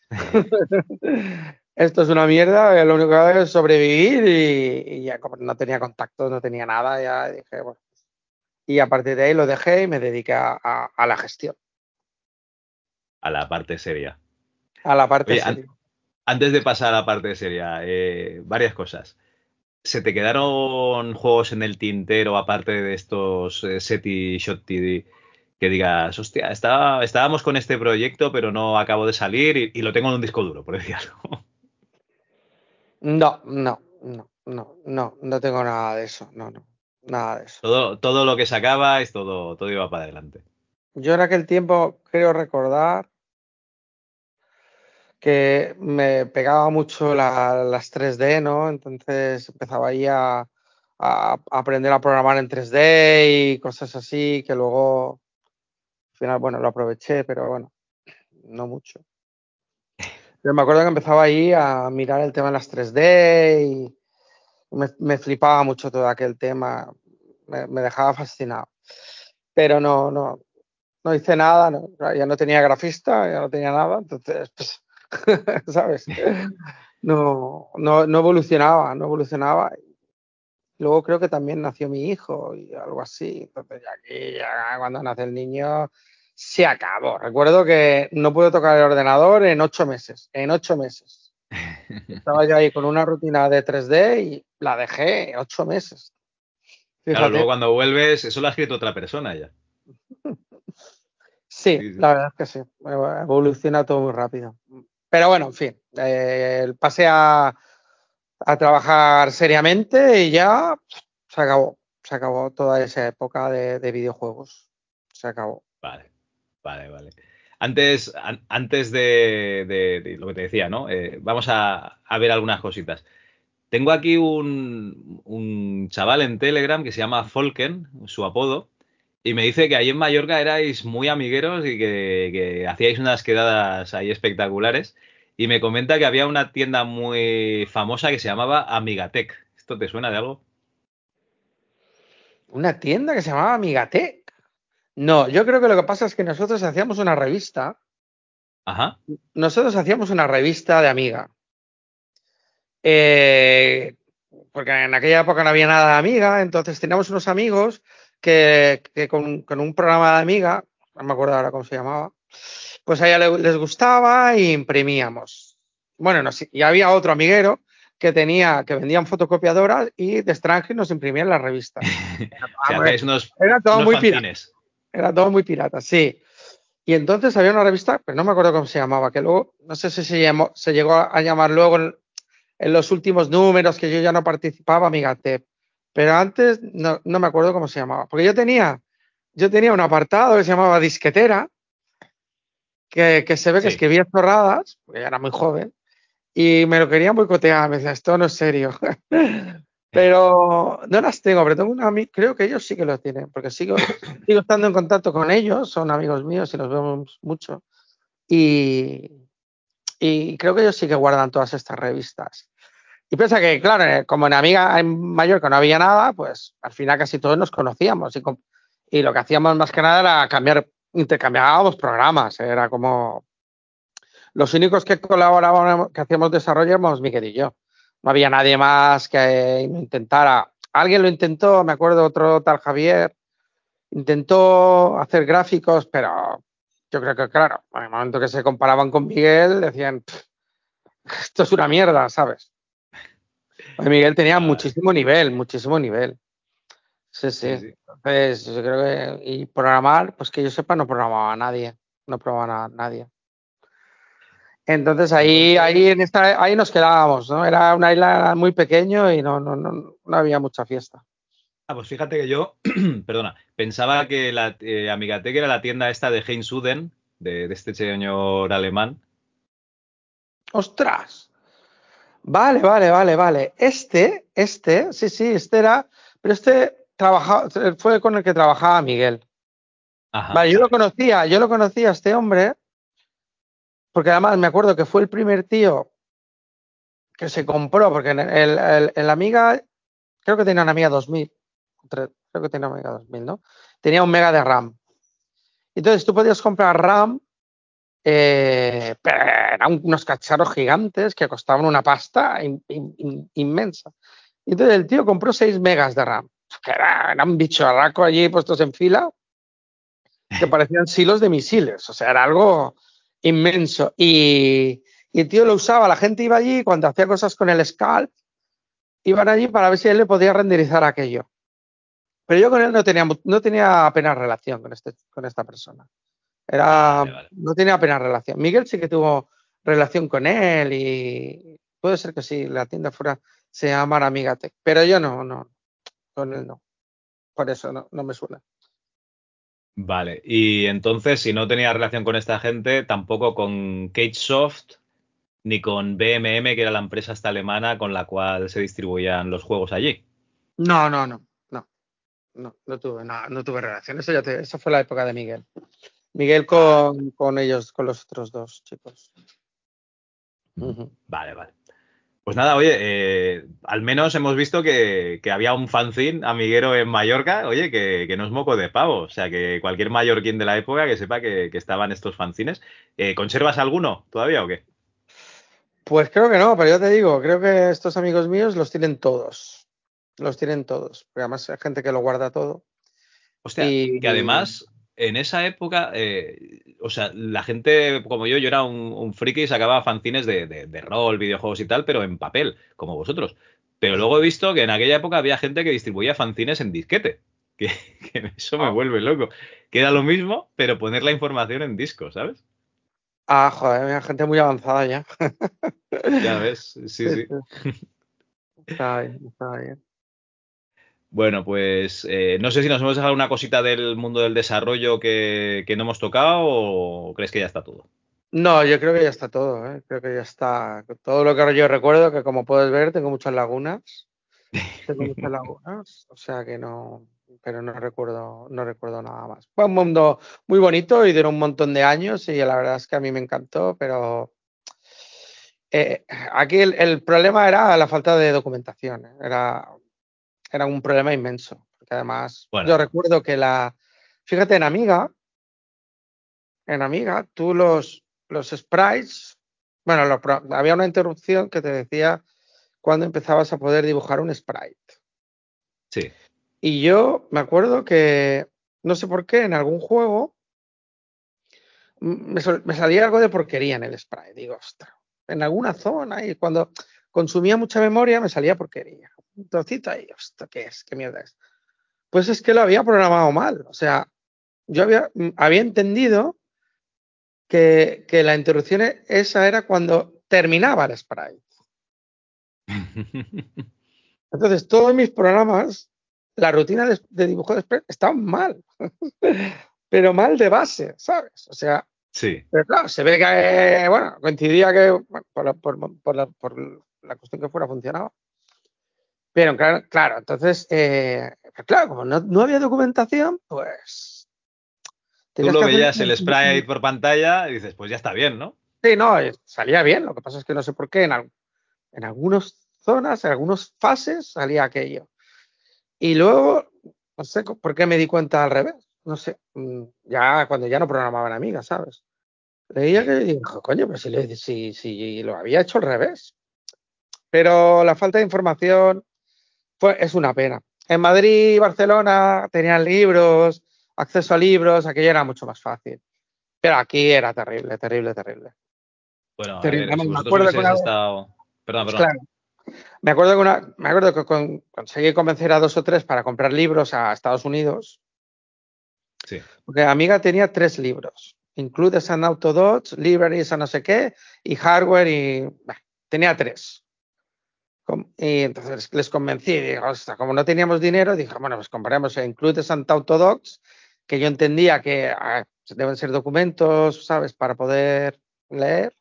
S3: Esto es una mierda, lo único que hago es sobrevivir y, y ya como no tenía contactos, no tenía nada, ya dije, bueno. Y a partir de ahí lo dejé y me dediqué a, a- a la gestión,
S2: A la parte seria.
S3: a la parte
S2: Oye, an-
S3: seria.
S2: antes de pasar a la parte seria, eh, varias cosas. ¿Se te quedaron juegos en el tintero, aparte de estos eh, SETI Shot T V, que digas, hostia, estaba- estábamos con este proyecto, pero no acabo de salir y, y lo tengo en un disco duro, por decirlo?
S3: No, no, no, no, no, no tengo nada de eso, no, no, nada de eso.
S2: Todo, todo lo que sacaba es todo, todo iba para adelante.
S3: Yo en aquel tiempo creo recordar. que me pegaba mucho la, las tres D, ¿no? Entonces empezaba ahí a, a, a aprender a programar en tres D y cosas así, que luego, al final, bueno, lo aproveché, pero bueno, no mucho. Pero me acuerdo que empezaba ahí a mirar el tema de las tres D y me, me flipaba mucho todo aquel tema, me, me dejaba fascinado. Pero no, no, no hice nada, no, ya no tenía grafista, ya no tenía nada, entonces, pues, ¿sabes? No, no, no evolucionaba, no evolucionaba. Luego creo que también nació mi hijo y algo así. Entonces ya aquí, ya cuando nace el niño, se acabó. Recuerdo que no pude tocar el ordenador en ocho meses, en ocho meses. Estaba yo ahí con una rutina de tres D y la dejé en ocho meses.
S2: Claro, luego
S3: Fíjate.
S2: cuando vuelves, eso lo ha escrito otra persona ya.
S3: Sí,
S2: Sí, sí.
S3: la verdad es que sí. Evoluciona todo muy rápido. Pero bueno, en fin, eh, pasé a, a trabajar seriamente y ya se acabó. Se acabó toda esa época de, de videojuegos. Se acabó.
S2: Vale, vale, vale. Antes, an- antes de, de- de lo que te decía, ¿no? Eh, vamos a, a ver algunas cositas. Tengo aquí un, un chaval en Telegram que se llama Folken, su apodo, y me dice que ahí en Mallorca erais muy amigueros y que, que hacíais unas quedadas ahí espectaculares. Y me comenta que había una tienda muy famosa que se llamaba Amigatec. ¿Esto te suena de algo?
S3: Una tienda que se llamaba Amigatec. No, yo creo que lo que pasa es que nosotros hacíamos una revista.
S2: Ajá.
S3: Nosotros hacíamos una revista de Amiga. Eh, porque en aquella época no había nada de Amiga, entonces teníamos unos amigos que, que con, con, un programa de Amiga, no me acuerdo ahora cómo se llamaba, pues a ella les gustaba y imprimíamos. Bueno, no, y había otro amiguero que tenía, que vendían fotocopiadoras y de extranjero nos imprimían las revistas.
S2: O sea, hacíais unos,
S3: Era todo
S2: unos
S3: muy pirata,
S2: fanzines.
S3: era todo muy pirata, sí. Y entonces había una revista, pero no me acuerdo cómo se llamaba, que luego, no sé si se, llamó, se llegó a llamar luego en, en los últimos números que yo ya no participaba, Amigatep. Pero antes no, no me acuerdo cómo se llamaba. Porque yo tenía, yo tenía un apartado que se llamaba Disquetera, que, que se ve que
S2: Sí.
S3: escribía zorradas, porque ya era muy joven, y me lo querían boicotear. Me decía, esto no es serio. Pero no las tengo, pero tengo una amiga, creo que ellos sí que lo tienen, porque sigo, sigo estando en contacto con ellos, son amigos míos y los vemos mucho. Y, y creo que ellos sí que guardan todas estas revistas. Y piensa que, claro, eh, como en Amiga en Mallorca no había nada, pues al final casi todos nos conocíamos. Y, com- y lo que hacíamos más que nada era cambiar, intercambiábamos programas. Era como los únicos que colaborábamos, que hacíamos desarrollo éramos Miguel y yo. No había nadie más que intentara. Alguien lo intentó, me acuerdo, otro tal Javier, intentó hacer gráficos, pero yo creo que, claro, en el momento que se comparaban con Miguel, decían, esto es una mierda, ¿sabes? Miguel tenía
S2: Vale.
S3: muchísimo nivel, muchísimo nivel. Sí, sí.
S2: Sí, sí.
S3: Entonces, yo creo que. Y programar, pues que yo sepa, no programaba a nadie. No programaba a nadie. Entonces ahí, ahí,
S2: Entonces,
S3: en esta, ahí nos quedábamos, ¿no? Era una isla muy pequeño y no, no, no, no había mucha fiesta.
S2: ah, pues fíjate que yo, perdona, pensaba que la eh, Amigatec era la tienda esta de Heinz Suden, de, de este señor alemán.
S3: ¡Ostras! Vale, vale, vale, vale. Este, este, sí, sí, este era. Pero este trabajaba, fue con el que trabajaba Miguel.
S2: Ajá,
S3: Vale, yo lo
S2: vale.
S3: conocía, yo lo conocía a este hombre, porque además me acuerdo que fue el primer tío que se compró, porque en el, el, el Amiga, creo que tenía una Amiga dos mil, creo que tenía una Amiga dos mil, ¿no? Tenía un mega de RAM. Entonces tú podías comprar RAM, eh, pero eran unos cacharros gigantes que costaban una pasta in, in, in, inmensa. Y entonces el tío compró seis megas de RAM, que era, era un bicharraco allí puestos en fila, que parecían silos de misiles, o sea, era algo inmenso. Y, y el tío lo usaba, la gente iba allí cuando hacía cosas con el Scalp, iban allí para ver si él le podía renderizar aquello. Pero yo con él no tenía, no tenía apenas relación con, este, con esta persona. Era,
S2: Vale, vale.
S3: no tenía apenas relación. Miguel sí que tuvo relación con él y puede ser que sí, la tienda fuera se llamara Amigatec, pero yo no, no, con él no. Por eso no, no me suena.
S2: Vale. Y entonces, si no tenía relación con esta gente, tampoco con Cagesoft ni con B M M, que era la empresa esta alemana con la cual se distribuían los juegos allí.
S3: No, no, no, no, no, no tuve, no, no tuve relación. Eso ya te, eso fue la época de Miguel. Miguel
S2: Vale,
S3: con, con ellos, con los otros dos chicos. Ujú.
S2: vale, vale. Pues nada, oye, eh, al menos hemos visto que, que había un fanzine amiguero en Mallorca, oye, que, que no es moco de pavo. O sea, que cualquier mallorquín de la época que sepa que, que estaban estos fanzines. Eh, ¿conservas alguno todavía o qué?
S3: Pues creo que no, pero yo te digo, creo que estos amigos míos los tienen todos. Los tienen todos. Porque además hay gente que lo guarda todo.
S2: Hostia, que
S3: Y, y-
S2: además, en esa época, eh, o sea, la gente como yo, yo era un, un friki y sacaba fanzines de, de, de rol, videojuegos y tal, pero en papel, como vosotros. Pero luego he visto que en aquella época había gente que distribuía fanzines en disquete. Que, que eso me
S3: ah,
S2: vuelve loco. Que era lo mismo, pero poner la información en disco, ¿sabes?
S3: ah, joder, hay gente muy avanzada ya.
S2: Ya ves, sí,
S3: Sí,
S2: sí.
S3: sí, está bien, está bien.
S2: Bueno, pues eh, no sé si nos hemos dejado una cosita del mundo del desarrollo que, que no hemos tocado o crees que ya está todo.
S3: No, yo creo que ya está todo, ¿eh? Creo que ya está. Todo lo que yo recuerdo, que como puedes ver, tengo muchas lagunas. Tengo muchas lagunas, o sea que no, pero no recuerdo, no recuerdo nada más. Fue un mundo muy bonito y duró un montón de años y la verdad es que a mí me encantó, pero eh, aquí el, el problema era la falta de documentación, ¿eh? Era, era un problema inmenso, porque además yo
S2: Bueno,
S3: recuerdo que la, fíjate, en Amiga, en Amiga, tú los, los sprites, bueno, lo pro- había una interrupción que te decía cuando empezabas a poder dibujar un sprite.
S2: sí.
S3: Y yo me acuerdo que, no sé por qué, en algún juego mm, me, sol- me salía algo de porquería en el sprite. Digo, ostras, en alguna zona y cuando consumía mucha memoria me salía porquería. Un trocito ahí, ostras, ¿qué es? ¿Qué mierda es? Pues es que lo había programado mal. O sea, yo había, mm, había entendido que, que la interrupción e- esa era cuando terminaba el sprite. Entonces, todos mis programas, la rutina de, de dibujo de sprite estaban mal, pero mal de base, ¿sabes? O sea,
S2: Sí,
S3: pero claro, se ve que, eh, bueno, coincidía que, bueno, por, la, por, por la, por la cuestión que fuera, funcionaba. Pero claro, claro entonces, eh, pues claro, como no, no había documentación, pues
S2: tú
S3: tenías
S2: lo
S3: que hacer.
S2: veías el sprite por pantalla y dices, pues ya está bien, ¿no?
S3: Sí, no, eh, salía bien. Lo que pasa es que no sé por qué en, al- en algunas zonas, en algunas fases, salía aquello. Y luego, no sé co- por qué me di cuenta al revés. No sé, mm, ya cuando ya no programaban amigas, ¿sabes? Leía que y digo, coño, pero si, le- si, si lo había hecho al revés. Pero la falta de información fue, es una pena. En Madrid y Barcelona tenían libros, acceso a libros, aquello era mucho más fácil. Pero aquí era terrible, terrible, terrible.
S2: Bueno, a
S3: Terrible.
S2: ver, si
S3: Además, me
S2: vosotros
S3: acuerdo que
S2: hubieseis
S3: una vez,
S2: estado... Perdón,
S3: pues
S2: perdón.
S3: claro, me acuerdo que una, me acuerdo que con- conseguí convencer a dos o tres para comprar libros a Estados Unidos,
S2: Sí.
S3: porque Amiga tenía tres libros, Includes and Autodots, Libraries a no sé qué, y Hardware, y bah, tenía tres. Com- Y entonces les convencí, digo, "Ostras, como no teníamos dinero, dije, bueno, pues compraremos el Includes and Autodocs, que yo entendía que ah, deben ser documentos, ¿sabes?, para poder leer,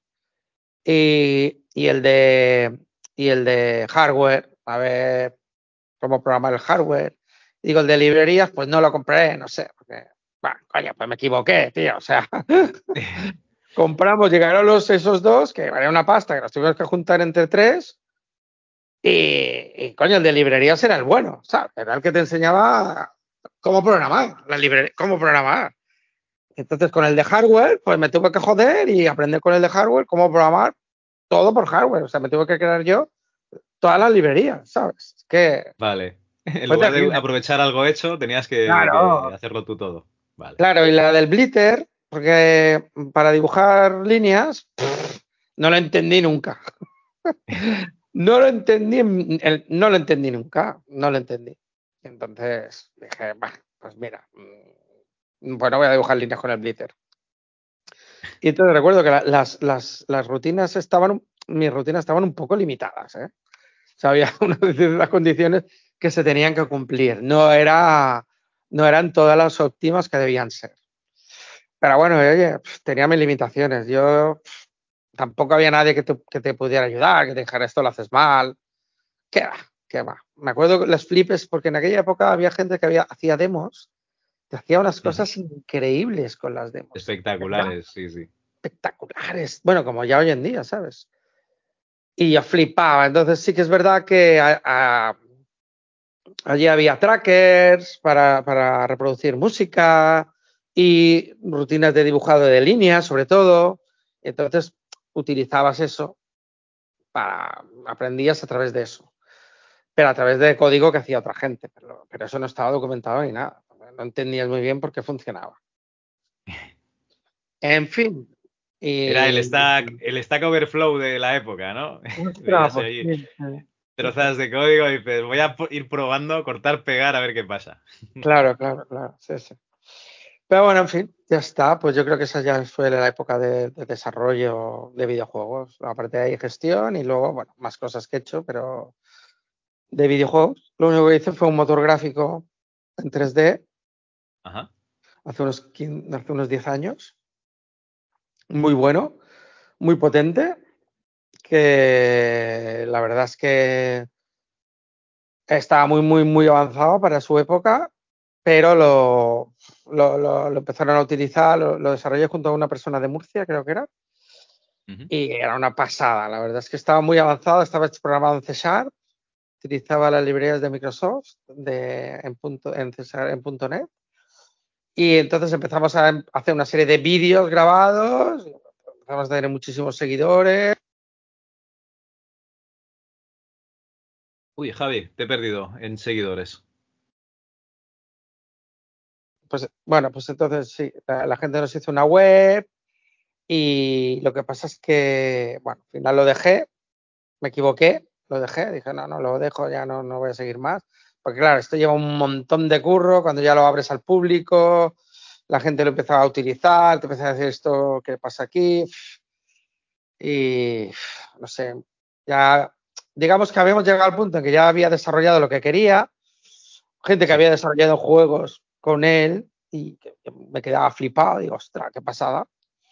S3: y, y el de y el de hardware, a ver cómo programar el hardware. Digo, el de librerías, pues no lo compré, no sé, porque, bueno, coño, pues me equivoqué, tío, o sea, compramos, llegaron los esos dos, que valía una pasta, que los tuvimos que juntar entre tres, y, y, coño, el de librerías era el bueno, ¿sabes? Era el que te enseñaba cómo programar, la librería, cómo programar. Entonces, con el de hardware, pues me tuve que joder y aprender con el de hardware cómo programar todo por hardware. O sea, me tuve que crear yo todas las librerías, ¿sabes? Es que
S2: Vale. En
S3: fue
S2: lugar de
S3: terrible.
S2: aprovechar algo hecho, tenías que, que
S3: Claro,
S2: hacerlo tú todo. Vale.
S3: claro, y la del Blitter, porque para dibujar líneas, pff, no lo entendí nunca. No lo entendí, el- no lo entendí nunca, no lo entendí. Entonces dije, bah, pues mira, mm, pues no voy a dibujar líneas con el Blitter. Y entonces recuerdo que la- las, las, las rutinas estaban, un- mis rutinas estaban un poco limitadas, ¿eh? O sea, había unas ciertas condiciones que se tenían que cumplir. No era, no eran todas las óptimas que debían ser. Pero bueno, oye, pf, tenía mis limitaciones. Yo, pf, tampoco había nadie que te, que te pudiera ayudar, que te dijera esto lo haces mal. ¿Qué va? ¿Qué va? Me acuerdo las flipes, porque en aquella época había gente que había, hacía demos, que hacía unas cosas uh-huh. increíbles con las demos.
S2: Espectaculares, sí, sí.
S3: Espectaculares. Bueno, como ya hoy en día, ¿sabes? Y yo flipaba. Entonces sí que es verdad que a, a, allí había trackers para, para reproducir música y rutinas de dibujado de línea, sobre todo. Entonces utilizabas eso para aprendías a través de eso, pero a través de código que hacía otra gente, pero, pero eso no estaba documentado ni nada, no entendías muy bien por qué funcionaba. En fin.
S2: Y... Era el stack, el Stack Overflow de la época, ¿no?
S3: Ostras, pues, ahí, sí,
S2: trozas de código y dices, voy a ir probando, cortar, pegar, a ver qué pasa.
S3: Claro, claro, claro, sí, sí. Pero bueno, en fin, ya está. Pues yo creo que esa ya fue la época de, de desarrollo de videojuegos. Aparte de ahí gestión y luego, bueno, más cosas que he hecho, pero de videojuegos. Lo único que hice fue un motor gráfico en tres D.
S2: Ajá.
S3: Hace unos, quince, hace unos diez años. Muy bueno, muy potente, que la verdad es que estaba muy, muy, muy avanzado para su época, pero lo, lo, lo, lo empezaron a utilizar, lo, lo desarrollé junto a una persona de Murcia, creo que era, uh-huh. Y era una pasada. La verdad es que estaba muy avanzado, estaba programado en C Sharp, utilizaba las librerías de Microsoft de, en, punto, en, C Sharp, en punto net, y entonces empezamos a hacer una serie de vídeos grabados, empezamos a tener muchísimos seguidores.
S2: Uy, Javi, te he perdido en seguidores.
S3: Pues bueno, pues entonces sí, la, la gente nos hizo una web y lo que pasa es que, bueno, al final lo dejé, me equivoqué, lo dejé, dije, no, no, lo dejo, ya no, no voy a seguir más. Porque claro, esto lleva un montón de curro, cuando ya lo abres al público, la gente lo empezaba a utilizar, te empieza a decir esto, ¿qué pasa aquí? Y no sé, ya digamos que habíamos llegado al punto en que ya había desarrollado lo que quería, gente que sí. había desarrollado juegos con él y que me quedaba flipado, digo, ostras, qué pasada.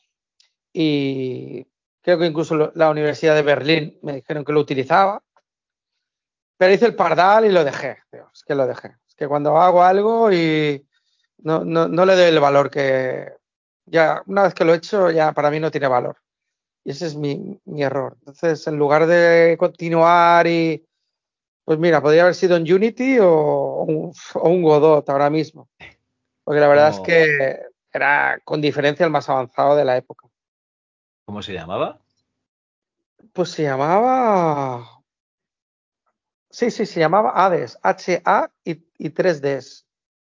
S3: Y creo que incluso la Universidad de Berlín me dijeron que lo utilizaba, pero hice el pardal y lo dejé, digo, es que lo dejé. Es que cuando hago algo y no, no, no le doy el valor que ya una vez que lo he hecho ya para mí no tiene valor. Y ese es mi, mi error. Entonces, en lugar de continuar y, pues mira, podría haber sido en Unity o un, o un Godot ahora mismo. Porque la verdad ¿Cómo? es que era con diferencia el más avanzado de la época.
S2: ¿Cómo se llamaba?
S3: Pues se llamaba... Sí, sí, se llamaba Hades. H A y, y tres Ds.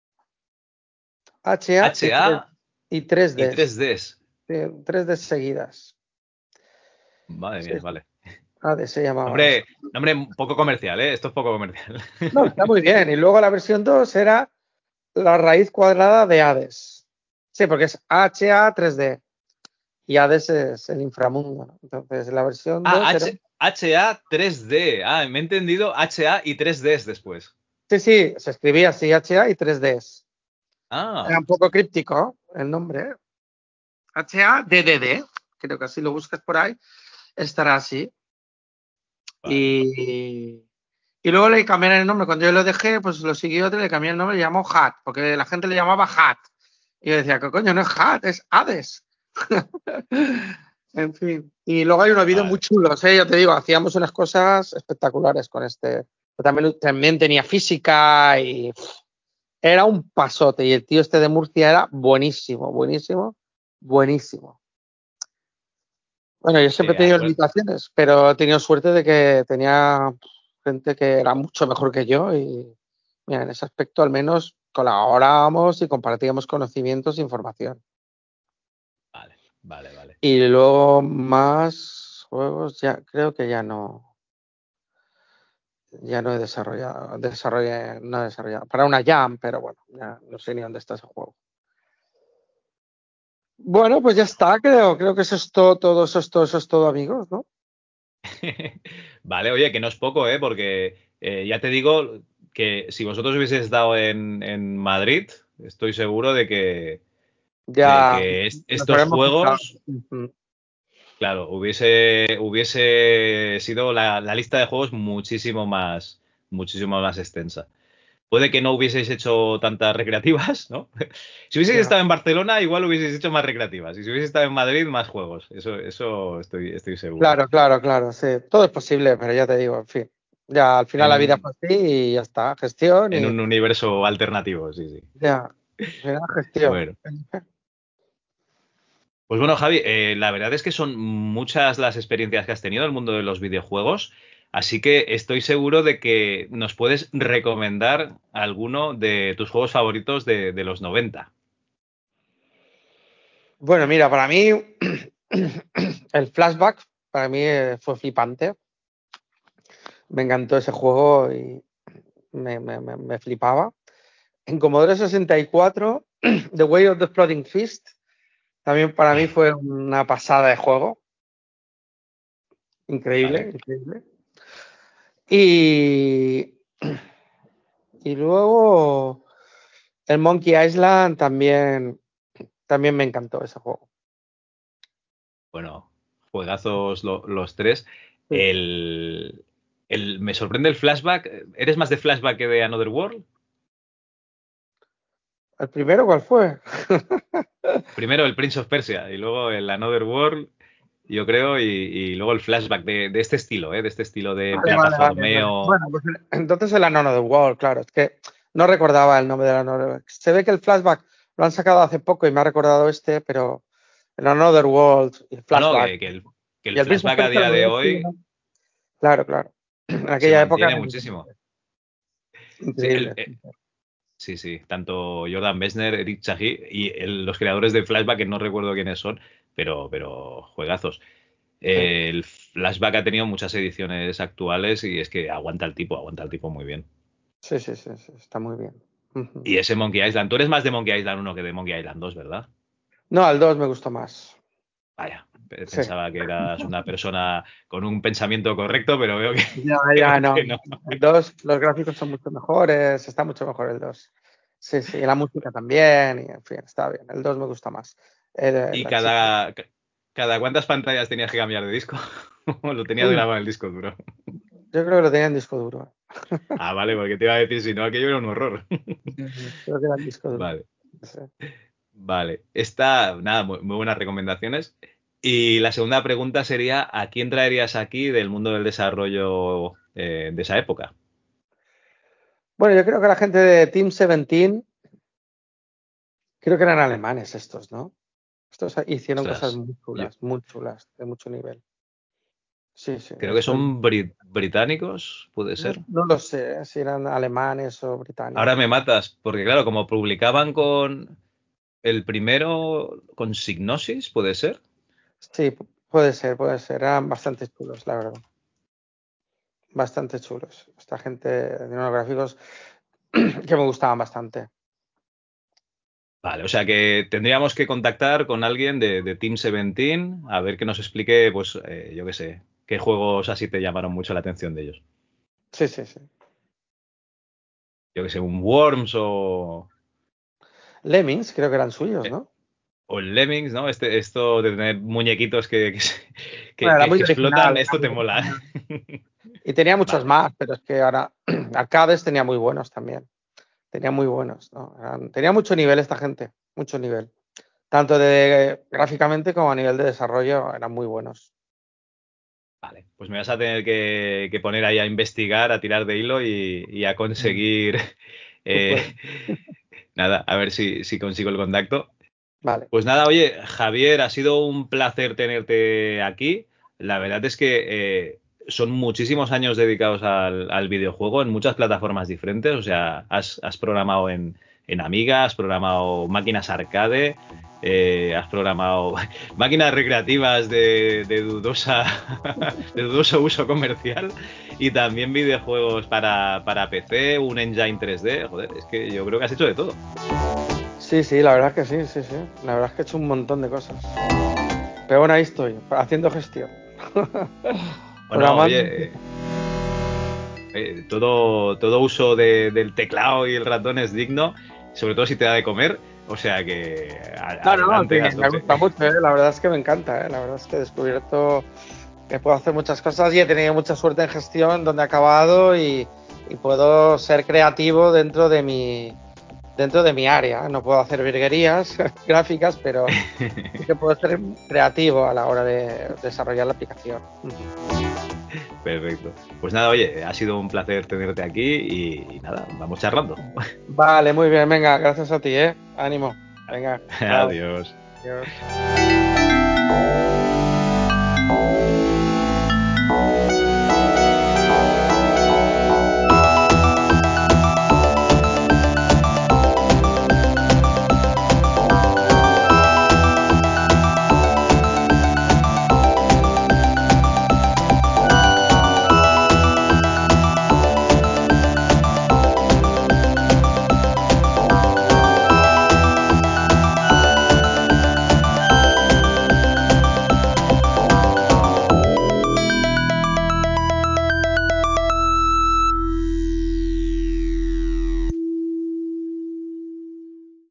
S3: H A
S2: H A
S3: y tres Ds.
S2: Y tres Ds.
S3: Sí, tres Ds seguidas.
S2: Madre mía, sí, vale.
S3: Hades se llamaba.
S2: Nombre, nombre un poco comercial, ¿eh? Esto es poco comercial.
S3: No, está muy bien. Y luego la versión dos era la raíz cuadrada de Hades. Sí, porque es H A tres D. Y Hades es el inframundo. Entonces, la versión
S2: ah,
S3: dos
S2: H,
S3: era...
S2: H A tres D. Ah, me he entendido H A y tres Ds después.
S3: Sí, sí, se escribía así, H A y tres Ds.
S2: Ah.
S3: Era un poco críptico el nombre. H A D D D. Creo que si lo buscas por ahí, estará así. Vale. Y... Y luego le cambiaron el nombre. Cuando yo lo dejé, pues lo siguió otro y le cambié el nombre y le llamó Hat, porque la gente le llamaba Hat. Y yo decía, ¿qué coño? No es Hat, es Hades. En fin. Y luego hay unos vídeos vale. muy chulos, ¿eh? Yo te digo, hacíamos unas cosas espectaculares con este. También, también tenía física y pff, era un pasote. Y el tío este de Murcia era buenísimo, buenísimo, buenísimo. Bueno, yo siempre sí, he tenido bueno. limitaciones, pero he tenido suerte de que tenía gente que era mucho mejor que yo y mira, en ese aspecto al menos colaborábamos y compartíamos conocimientos e información.
S2: Vale, vale, vale.
S3: Y luego más juegos, ya creo que ya no, ya no he desarrollado, desarrollé, no he desarrollado, para una Jam, pero bueno, ya no sé ni dónde está ese juego. Bueno, pues ya está, creo, creo que eso es todo, todo, eso es todo, eso es todo, amigos, ¿no?
S2: Vale, oye, que no es poco, ¿eh? Porque eh, ya te digo que si vosotros hubieseis estado en, en Madrid, estoy seguro de que,
S3: ya
S2: de que est estos juegos... Uh-huh. Claro, hubiese, hubiese sido la, la lista de juegos muchísimo más, muchísimo más extensa. Puede que no hubieseis hecho tantas recreativas, ¿no? Si hubieseis
S3: Ya.
S2: estado en Barcelona, igual hubieseis hecho más recreativas. Y si hubieseis estado en Madrid, más juegos. Eso, eso estoy, estoy seguro.
S3: Claro, claro, claro, sí. Todo es posible, pero ya te digo, en fin. Ya al final
S2: En
S3: la vida
S2: un,
S3: fue así y ya está. Gestión
S2: en
S3: y
S2: un universo alternativo, sí, sí.
S3: ya. Al final gestión.
S2: Bueno. Pues bueno, Javi, eh, la verdad es que son muchas las experiencias que has tenido en el mundo de los videojuegos, así que estoy seguro de que nos puedes recomendar alguno de tus juegos favoritos de, de los noventa.
S3: Bueno, mira, para mí el flashback para mí eh, fue flipante. Me encantó ese juego y me, me, me, me flipaba. En Commodore sesenta y cuatro, The Way of the Exploding Fist, también para mí fue una pasada de juego. Increíble,
S2: Vale.
S3: increíble. Y, y luego el Monkey Island también, también me encantó ese juego.
S2: Bueno, juegazos lo- los tres.
S3: Sí.
S2: El, el- me sorprende el flashback. ¿Eres más de flashback que de Another World?
S3: ¿El primero cuál fue?
S2: Primero el Prince of Persia y luego el Another World, yo creo, y, y luego el flashback de, de este estilo, ¿eh? De este estilo de
S3: Vale, vale, vale, vale.
S2: plataformeo.
S3: Bueno, pues el- entonces el Another World, claro, es que no recordaba el nombre del Another World. Se ve que el flashback lo han sacado hace poco y me ha recordado este, pero el Another World y el
S2: No, no,
S3: flashback
S2: que, que el, que
S3: y
S2: el
S3: el Prince of
S2: flashback a
S3: Persia, la
S2: día de
S3: verdad es que
S2: hoy
S3: no. Claro, claro. En
S2: se
S3: aquella época
S2: mantiene
S3: era
S2: muchísimo. Sí, el-
S3: increíble.
S2: eh, sí, sí, tanto Jordan Mechner, Eric Chahi y el- los creadores de Flashback, que no recuerdo quiénes son, pero, pero juegazos.
S3: Sí,
S2: Eh, el Flashback ha tenido muchas ediciones actuales y es que aguanta el tipo, aguanta el tipo muy bien.
S3: sí, sí, sí, sí, está muy bien. Ujú.
S2: Y ese Monkey Island, tú eres más de Monkey Island uno que de Monkey Island dos, ¿verdad?
S3: No, al dos me gustó más.
S2: Vaya, pe-
S3: Sí.
S2: pensaba que eras una persona con un pensamiento correcto, pero veo que,
S3: Ya,
S2: veo
S3: ya, no.
S2: que no.
S3: El dos, los gráficos son mucho mejores, está mucho mejor el dos. Sí, sí, y la música también, y en fin, está bien. El dos me gusta más. El,
S2: ¿Y
S3: la chica.
S2: cada, ca- cada cuántas pantallas tenías que cambiar de disco? ¿O lo tenías
S3: Uf,
S2: grabado en el disco duro?
S3: yo creo que lo tenía en disco duro.
S2: Ah, vale, porque te iba a decir, si no, aquello era un horror.
S3: Creo que era en disco duro.
S2: Vale,
S3: Sí.
S2: vale. Esta, nada, muy, muy buenas recomendaciones. Y la segunda pregunta sería, ¿a quién traerías aquí del mundo del desarrollo eh, de esa época?
S3: Bueno, yo creo que la gente de Team diecisiete, creo que eran alemanes estos, ¿no? Estos hicieron cosas
S2: Ostras,
S3: muy
S2: yo
S3: chulas, muy chulas, de mucho nivel. Sí, sí,
S2: creo que
S3: estoy.
S2: son bri- británicos, puede
S3: No,
S2: ser.
S3: no lo sé si eran alemanes o
S2: Ahora me
S3: británicos.
S2: matas, porque claro, como publicaban con el primero, con Signosis, puede ser.
S3: Sí, pu- puede ser, puede ser. Eran bastante chulos, la verdad. Bastante chulos. Esta gente de unos gráficos que me gustaban bastante.
S2: Vale, o sea que tendríamos que contactar con alguien de, de Team diecisiete a ver que nos explique, pues, eh, yo qué sé, qué juegos así te llamaron mucho la atención de ellos.
S3: Sí, sí, sí.
S2: Yo qué sé, un Worms o,
S3: Lemmings, creo que eran suyos,
S2: eh,
S3: ¿no?
S2: o el Lemmings, ¿no? Este, esto de tener muñequitos que, que, se-
S3: Bueno,
S2: que-
S3: era
S2: que-
S3: muy
S2: que
S3: original,
S2: explotan,
S3: era
S2: esto
S3: muy
S2: te mola.
S3: original. Y tenía muchos
S2: Vale,
S3: más, pero es que ahora arcades tenía muy buenos también. Tenía muy buenos, ¿no? Eran- tenía mucho nivel esta gente, mucho nivel. Tanto de gráficamente como a nivel de desarrollo eran muy buenos.
S2: vale. Pues me vas a tener que, que poner ahí a investigar, a tirar de hilo y, y a
S3: Mm.
S2: conseguir,
S3: Tú
S2: eh,
S3: puedes.
S2: nada, a ver si, si consigo el contacto.
S3: Vale.
S2: Pues nada, oye, Javier, ha sido un placer tenerte aquí. La verdad es que eh, son muchísimos años dedicados al, al videojuego en muchas plataformas diferentes. O sea, has, has programado en, en Amiga, has programado máquinas arcade, eh, has programado máquinas recreativas de, de dudosa, de dudoso uso comercial y también videojuegos para, para P C, un engine tres D. Joder, es que yo creo que has hecho de todo.
S3: Sí, sí, la verdad es que sí, sí, sí. La verdad es que he hecho un montón de cosas. Pero bueno, ahí estoy, haciendo gestión.
S2: Bueno,
S3: Programando.
S2: oye, eh, todo, todo uso de- del teclado y el ratón es digno, sobre todo si te da de comer. O sea que
S3: No, no,
S2: adelante,
S3: sí, me gusta mucho, ¿eh? La verdad es que me encanta, ¿eh? La verdad es que he descubierto que puedo hacer muchas cosas y he tenido mucha suerte en gestión donde he acabado y, y puedo ser creativo dentro de mi dentro de mi área. No puedo hacer virguerías gráficas, pero sí que puedo ser creativo a la hora de desarrollar la aplicación.
S2: Perfecto. Pues nada, oye, ha sido un placer tenerte aquí y, y nada, vamos charlando.
S3: Vale, muy bien, venga, gracias a ti, ¿eh? Ánimo. Venga, chao.
S2: Adiós.
S3: Adiós.